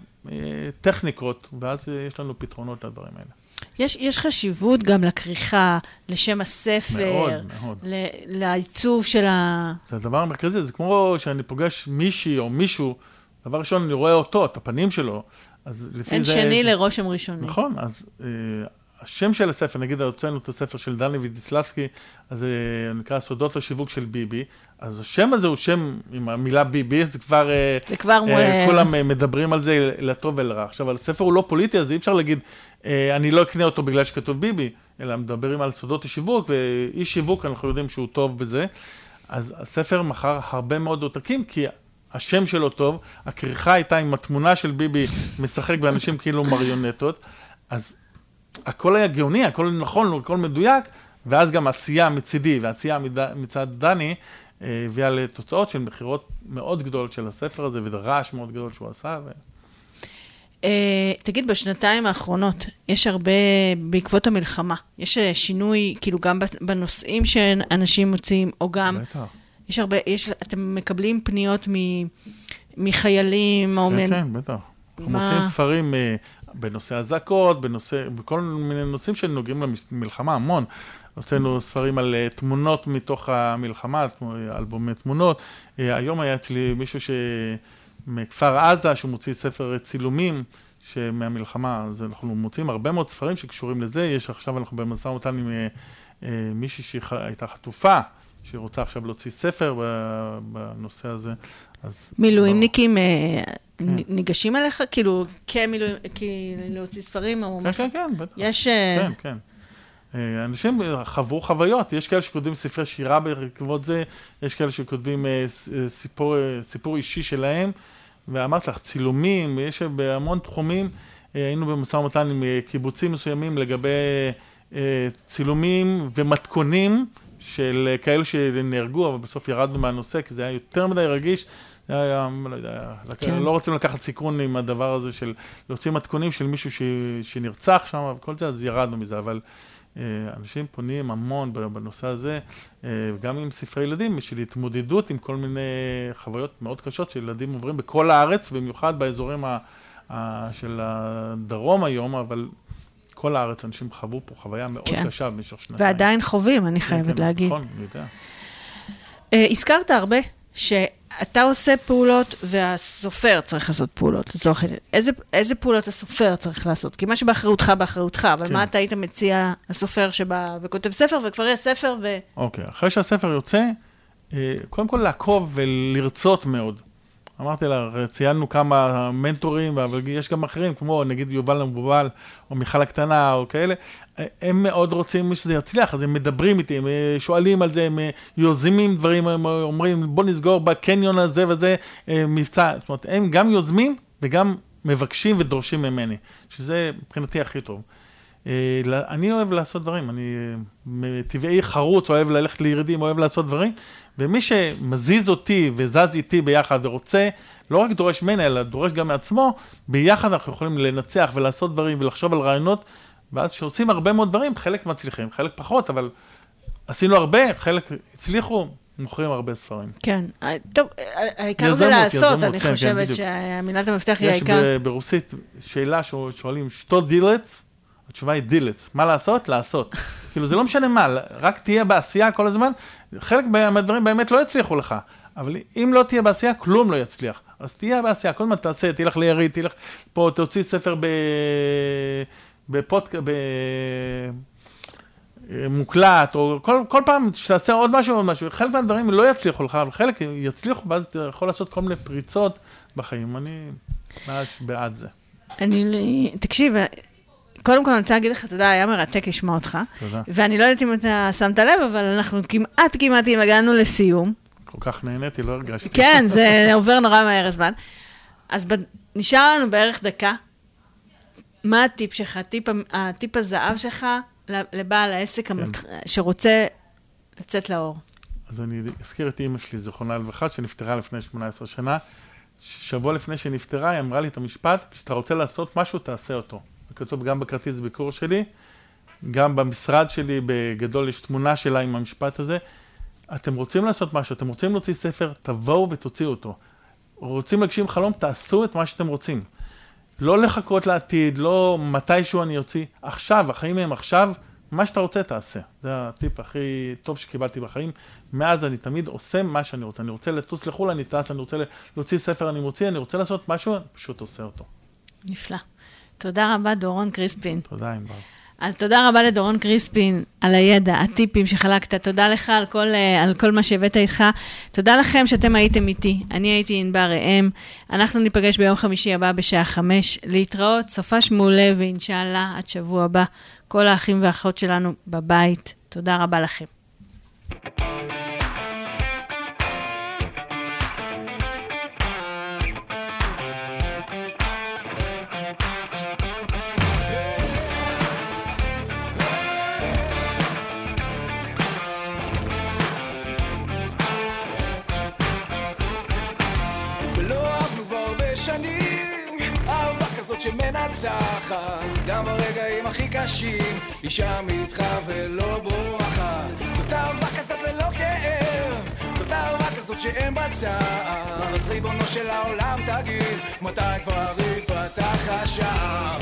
טכניקות, ואז יש לנו פתרונות לדברים האלה. יש, יש חשיבות גם לכריכה, לשם הספר, מאוד, מאוד. לעיצוב של ה... זה הדבר המרכזי, זה כמו שאני פוגש מישהי או מישהו, דבר ראשון אני רואה אותו, את הפנים שלו, אז לפי אין זה... שני יש... לרושם ראשוני. נכון, אז אה, השם של הספר, נגיד, הוצאנו את הספר של דני וידיסלבסקי, אז זה אה, נקרא סודות השיווק של ביבי, אז השם הזה הוא שם עם המילה ביבי, זה כבר... אה, זה כבר... אה, כולם אה, מדברים על זה לטוב ולרע. עכשיו, הספר הוא לא פוליטי, אז אי אפשר להגיד, אה, אני לא אקנה אותו בגלל שכתוב ביבי, אלא מדברים על סודות השיווק, ואיש שיווק, אנחנו יודעים שהוא טוב בזה. אז הספר מכר הרבה מאוד עותקים, כי... השם שלו טוב, הכריכה הייתה עם התמונה של ביבי משחק ואנשים כאילו מריונטות, אז הכל היה גאוני, הכל נכון, הכל מדויק, ואז גם עשייה מצידי והעשייה מצד דני הביאה לתוצאות של מחירות מאוד גדולות של הספר הזה, ורעש מאוד גדול שהוא עשה. תגיד, בשנתיים האחרונות, יש הרבה, בעקבות המלחמה, יש שינוי, כאילו גם בנושאים שאנשים מוצאים, או גם... יש הרבה, יש, אתם מקבלים פניות מ, מחיילים או... כן, מ... כן, בטח. אנחנו מוצאים ספרים בנושא הזעקות, בנושא, בכל מיני נושאים שנוגעים למלחמה, המון. הוצאנו ספרים על תמונות מתוך המלחמה, אלבומי תמונות. היום היה אצלי מישהו שמכפר עזה, שהוא מוציא ספר צילומים מהמלחמה, אז אנחנו מוצאים הרבה מאוד ספרים שקשורים לזה. יש עכשיו, אנחנו במשא ומתן עם מישהי שהייתה חטופה, שהיא רוצה עכשיו להוציא ספר בנושא הזה. מילואימניקים ניגשים אליך? כאילו, כמילואים, להוציא ספרים או משהו? כן, כן, בטח. יש... כן, כן. אנשים חוו חוויות, יש כאלה שכותבים ספרי שירה בעקבות זה, יש כאלה שכותבים סיפור, סיפור אישי שלהם, ואמרת לך, צילומים, יש בהמון תחומים, היינו במשא ומתן עם קיבוצים מסוימים לגבי צילומים ומתכונים, של כאלו שנהרגו, אבל בסוף ירדנו מהנושא, כי זה היה יותר מדי רגיש, זה היה, לא יודע, כן. לא רוצים לקחת סיכון עם הדבר הזה של להוציא מתכונים של מישהו ש, שנרצח שם, וכל זה, אז ירדנו מזה, אבל אנשים פונים המון בנושא הזה, גם עם ספרי ילדים, של התמודדות עם כל מיני חוויות מאוד קשות שילדים עוברים בכל הארץ, במיוחד באזורים של הדרום היום, אבל כל הארץ אנשים חוו פה חוויה מאוד כן. קשה במשך שנתיים. ועדיין חווים, אני חייבת כן, להגיד. נכון, אני יודע. הזכרת הרבה שאתה עושה פעולות והסופר צריך לעשות פעולות, לצורך העניין. איזה, איזה פעולות הסופר צריך לעשות? כי מה שבאחריותך, באחריותך, אבל כן. מה אתה היית מציע לסופר שבא וכותב ספר, וכבר יש ספר ו... אוקיי, אחרי שהספר יוצא, קודם כל לעקוב ולרצות מאוד. אמרתי לה, ציינו כמה מנטורים, אבל יש גם אחרים, כמו נגיד יובל המבובל, או מיכל הקטנה, או כאלה, הם מאוד רוצים שזה יצליח, אז הם מדברים איתי, הם שואלים על זה, הם יוזמים דברים, הם אומרים, בוא נסגור בקניון הזה וזה מבצע. זאת אומרת, הם גם יוזמים וגם מבקשים ודורשים ממני, שזה מבחינתי הכי טוב. אני אוהב לעשות דברים, אני טבעי חרוץ, אוהב ללכת לירידים, אוהב לעשות דברים, ומי שמזיז אותי וזז איתי ביחד ורוצה, לא רק דורש ממני, אלא דורש גם מעצמו, ביחד אנחנו יכולים לנצח ולעשות דברים ולחשוב על רעיונות, ואז שעושים הרבה מאוד דברים, חלק מצליחים, חלק פחות, אבל עשינו הרבה, חלק הצליחו, מוכרים הרבה ספרים. כן, טוב, העיקר זה לעשות, אני חושבת שהמילת המפתח היא העיקר. יש ברוסית שאלה ששואלים, שתו דילץ? התשובה היא דילץ. מה לעשות? לעשות. כאילו, זה לא משנה מה, רק תהיה בעשייה כל הזמן. חלק מהדברים באמת לא יצליחו לך, אבל אם לא תהיה בעשייה, כלום לא יצליח. אז תהיה בעשייה, כל הזמן תעשה, תלך ליריד, תלך פה, תוציא ספר בפודקאסט, במוקלט, או כל, כל פעם שתעשה עוד משהו או משהו. חלק מהדברים לא יצליחו לך, אבל חלק יצליחו, ואז אתה יכול לעשות כל מיני פריצות בחיים. אני ממש בעד זה. אני, תקשיב, קודם כל אני רוצה להגיד לך תודה, היה מרתק לשמוע אותך. תודה. ואני לא יודעת אם אתה שמת לב, אבל אנחנו כמעט כמעט אם הגענו לסיום. כל כך נהניתי, לא הרגשתי. כן, זה עובר נורא מהר הזמן. אז נשאר לנו בערך דקה. מה הטיפ שלך, הטיפ, הטיפ הזהב שלך לבעל העסק כן. שרוצה לצאת לאור? אז אני אזכיר את אמא שלי, זכרונה לברכה, שנפטרה לפני שמונה עשרה שנה. שבוע לפני שנפטרה, היא אמרה לי את המשפט, כשאתה רוצה לעשות משהו, תעשה אותו. כתוב גם בכרטיס ביקור שלי, גם במשרד שלי, בגדול יש תמונה שלה עם המשפט הזה. אתם רוצים לעשות משהו, אתם רוצים להוציא ספר, תבואו ותוציאו אותו. רוצים להגשים חלום, תעשו את מה שאתם רוצים. לא לחכות לעתיד, לא מתישהו אני יוציא. עכשיו, החיים הם עכשיו, מה שאתה רוצה תעשה. זה הטיפ הכי טוב שקיבלתי בחיים. מאז אני תמיד עושה מה שאני רוצה. אני רוצה לטוס לחול, אני טס, אני רוצה להוציא ספר, אני מוציא, אני רוצה לעשות משהו, אני פשוט עושה אותו. נפלא. תודה רבה, דורון קריספין. תודה, ענבר. אז תודה רבה לדורון קריספין על הידע, הטיפים שחלקת. תודה לך על כל, על כל מה שהבאת איתך. תודה לכם שאתם הייתם איתי. אני הייתי ענבר ראם. אנחנו ניפגש ביום חמישי הבא בשעה חמש. להתראות, סופש מעולה, ואינשאללה, עד שבוע הבא, כל האחים והאחות שלנו בבית. תודה רבה לכם. שמנצחת גם ברגעים הכי קשים, אישה איתך ולא בורחת. זאת אהבה כזאת ללא כאב, זאת אהבה כזאת שאין בצער. אז ריבונו של העולם תגיד, מתי כבר יפתח השער?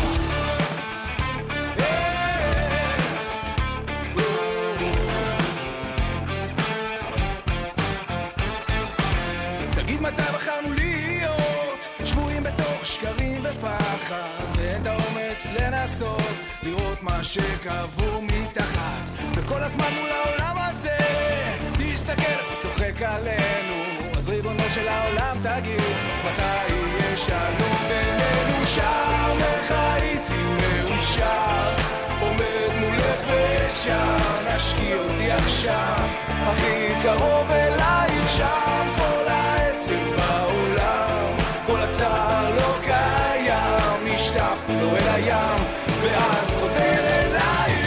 תגיד מתי בחרנו להיות שבויים בתוך שקרים ופחד, ואין את האומץ לנסות לראות מה שקבור מתחת. וכל הזמן מול העולם הזה תסתכל וצוחק עלינו. אז ריבונו של העולם תגיד, מתי יהיה שלום בינינו? שר לך הייתי מאושר, עומד מולך ושם, נשקיע אותי עכשיו הכי קרוב אלייך, שם כל העצב בעולם, כל הצער לא קיים, נשטף לו אל הים ואז חוזר אליי.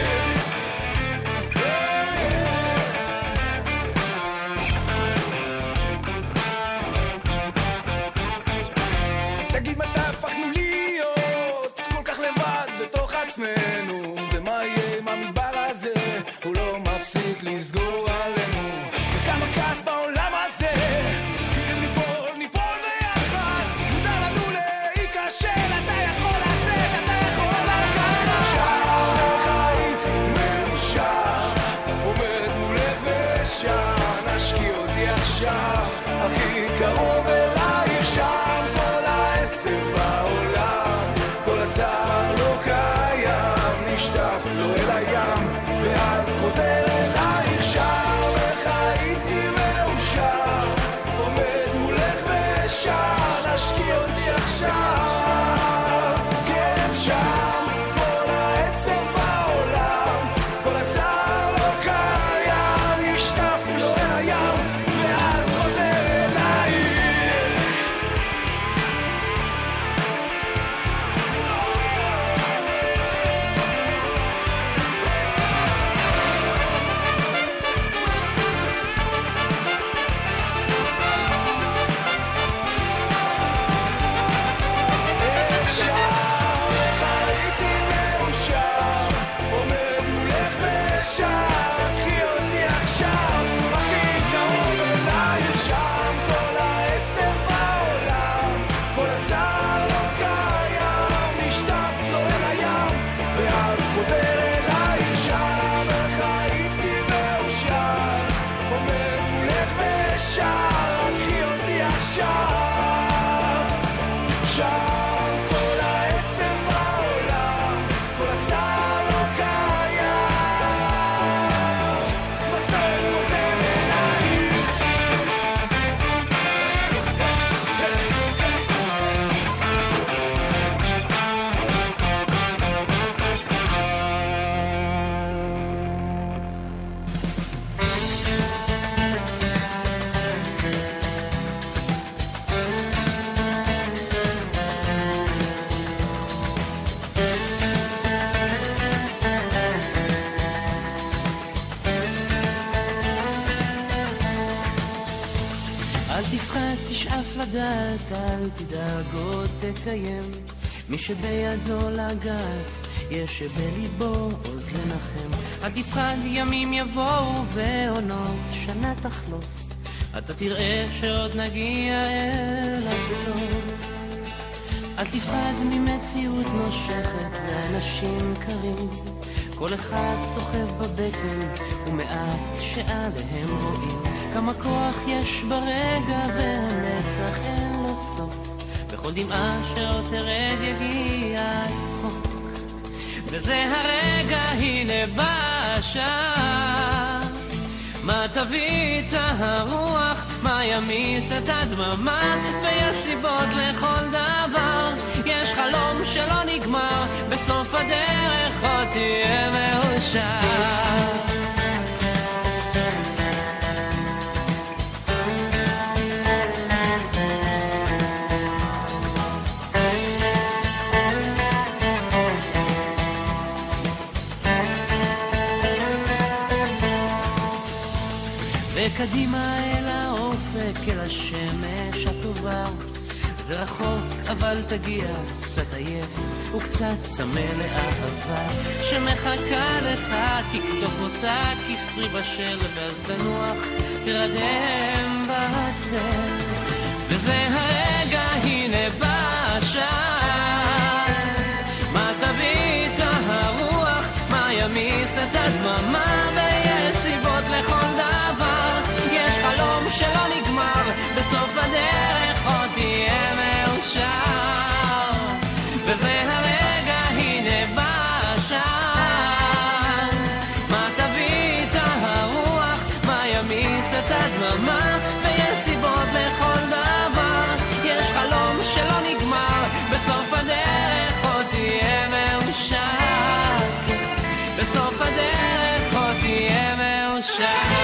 תגיד מתי הפכנו להיות כל כך לבד בתוך עצמנו, ומה יהיה עם המדבר לסגור עלינו. וכמה כעס בעולם הזה, אם ניפול, ניפול ביחד. מותר לנו להיכשל, אתה יכול לתת, אתה יכול לקחת. מאושר, הייתי מאושר, עומד מולך ושם, נשקיע אותי עכשיו, הכי קרוב אליי, שם כל העצב בעולם, כל הצער לא קיים, נשטף לו אל הים, ואז חוזר אליי, שם איך הייתי מאושר, עומד מולך ושם, נשקיע אותי עכשיו, כן שם, כל העצב בעולם, כל הצער לא קיים, נשטף לו אל הים, ואז חוזר אליי. לדעת, אל תדאג עוד תקיים, מי שבידו לגעת, יש שבליבו עוד לנחם. אל תפחד, ימים יבואו ועונות שנה תחלוף, אתה תראה שעוד נגיע אל הסוף. אל תפחד ממציאות נושכת לאנשים קרים, כל אחד סוחב בבטן ומעט שעליהם רואים כמה כוח יש ברגע והנצח אין לו סוף, בכל דמעה שעוד תרד יגיע צחוק, וזה הרגע הנה בא השעה, מה תביא את הרוח, מה ימיס את הדממה, ויש סיבות לכל דבר, יש חלום שלא נגמר, בסוף הדרך עוד תהיה מאושר. וקדימה אל האופק, אל השמש הטובה, זה רחוק אבל תגיע, קצת עייף וקצת צמא לאהבה שמחכה לך, תקטוף אותה כפרי בשל, ואז תנוח, תרדם בצל, וזה הרגע הנה בא השעה, מה תביא את הרוח, מה ימיס את הדממה, ויש סיבות לכל דבר, יש חלום שלא נגמר, בסוף הדרך עוד תהיה מאושר, וזה הרגע הנה בא השעה, מה תביא את הרוח, מה ימיס את הדממה, ויש סיבות לכל דבר, יש חלום שלא נגמר, בסוף הדרך עוד תהיה מאושר, בסוף הדרך עוד תהיה מאושר.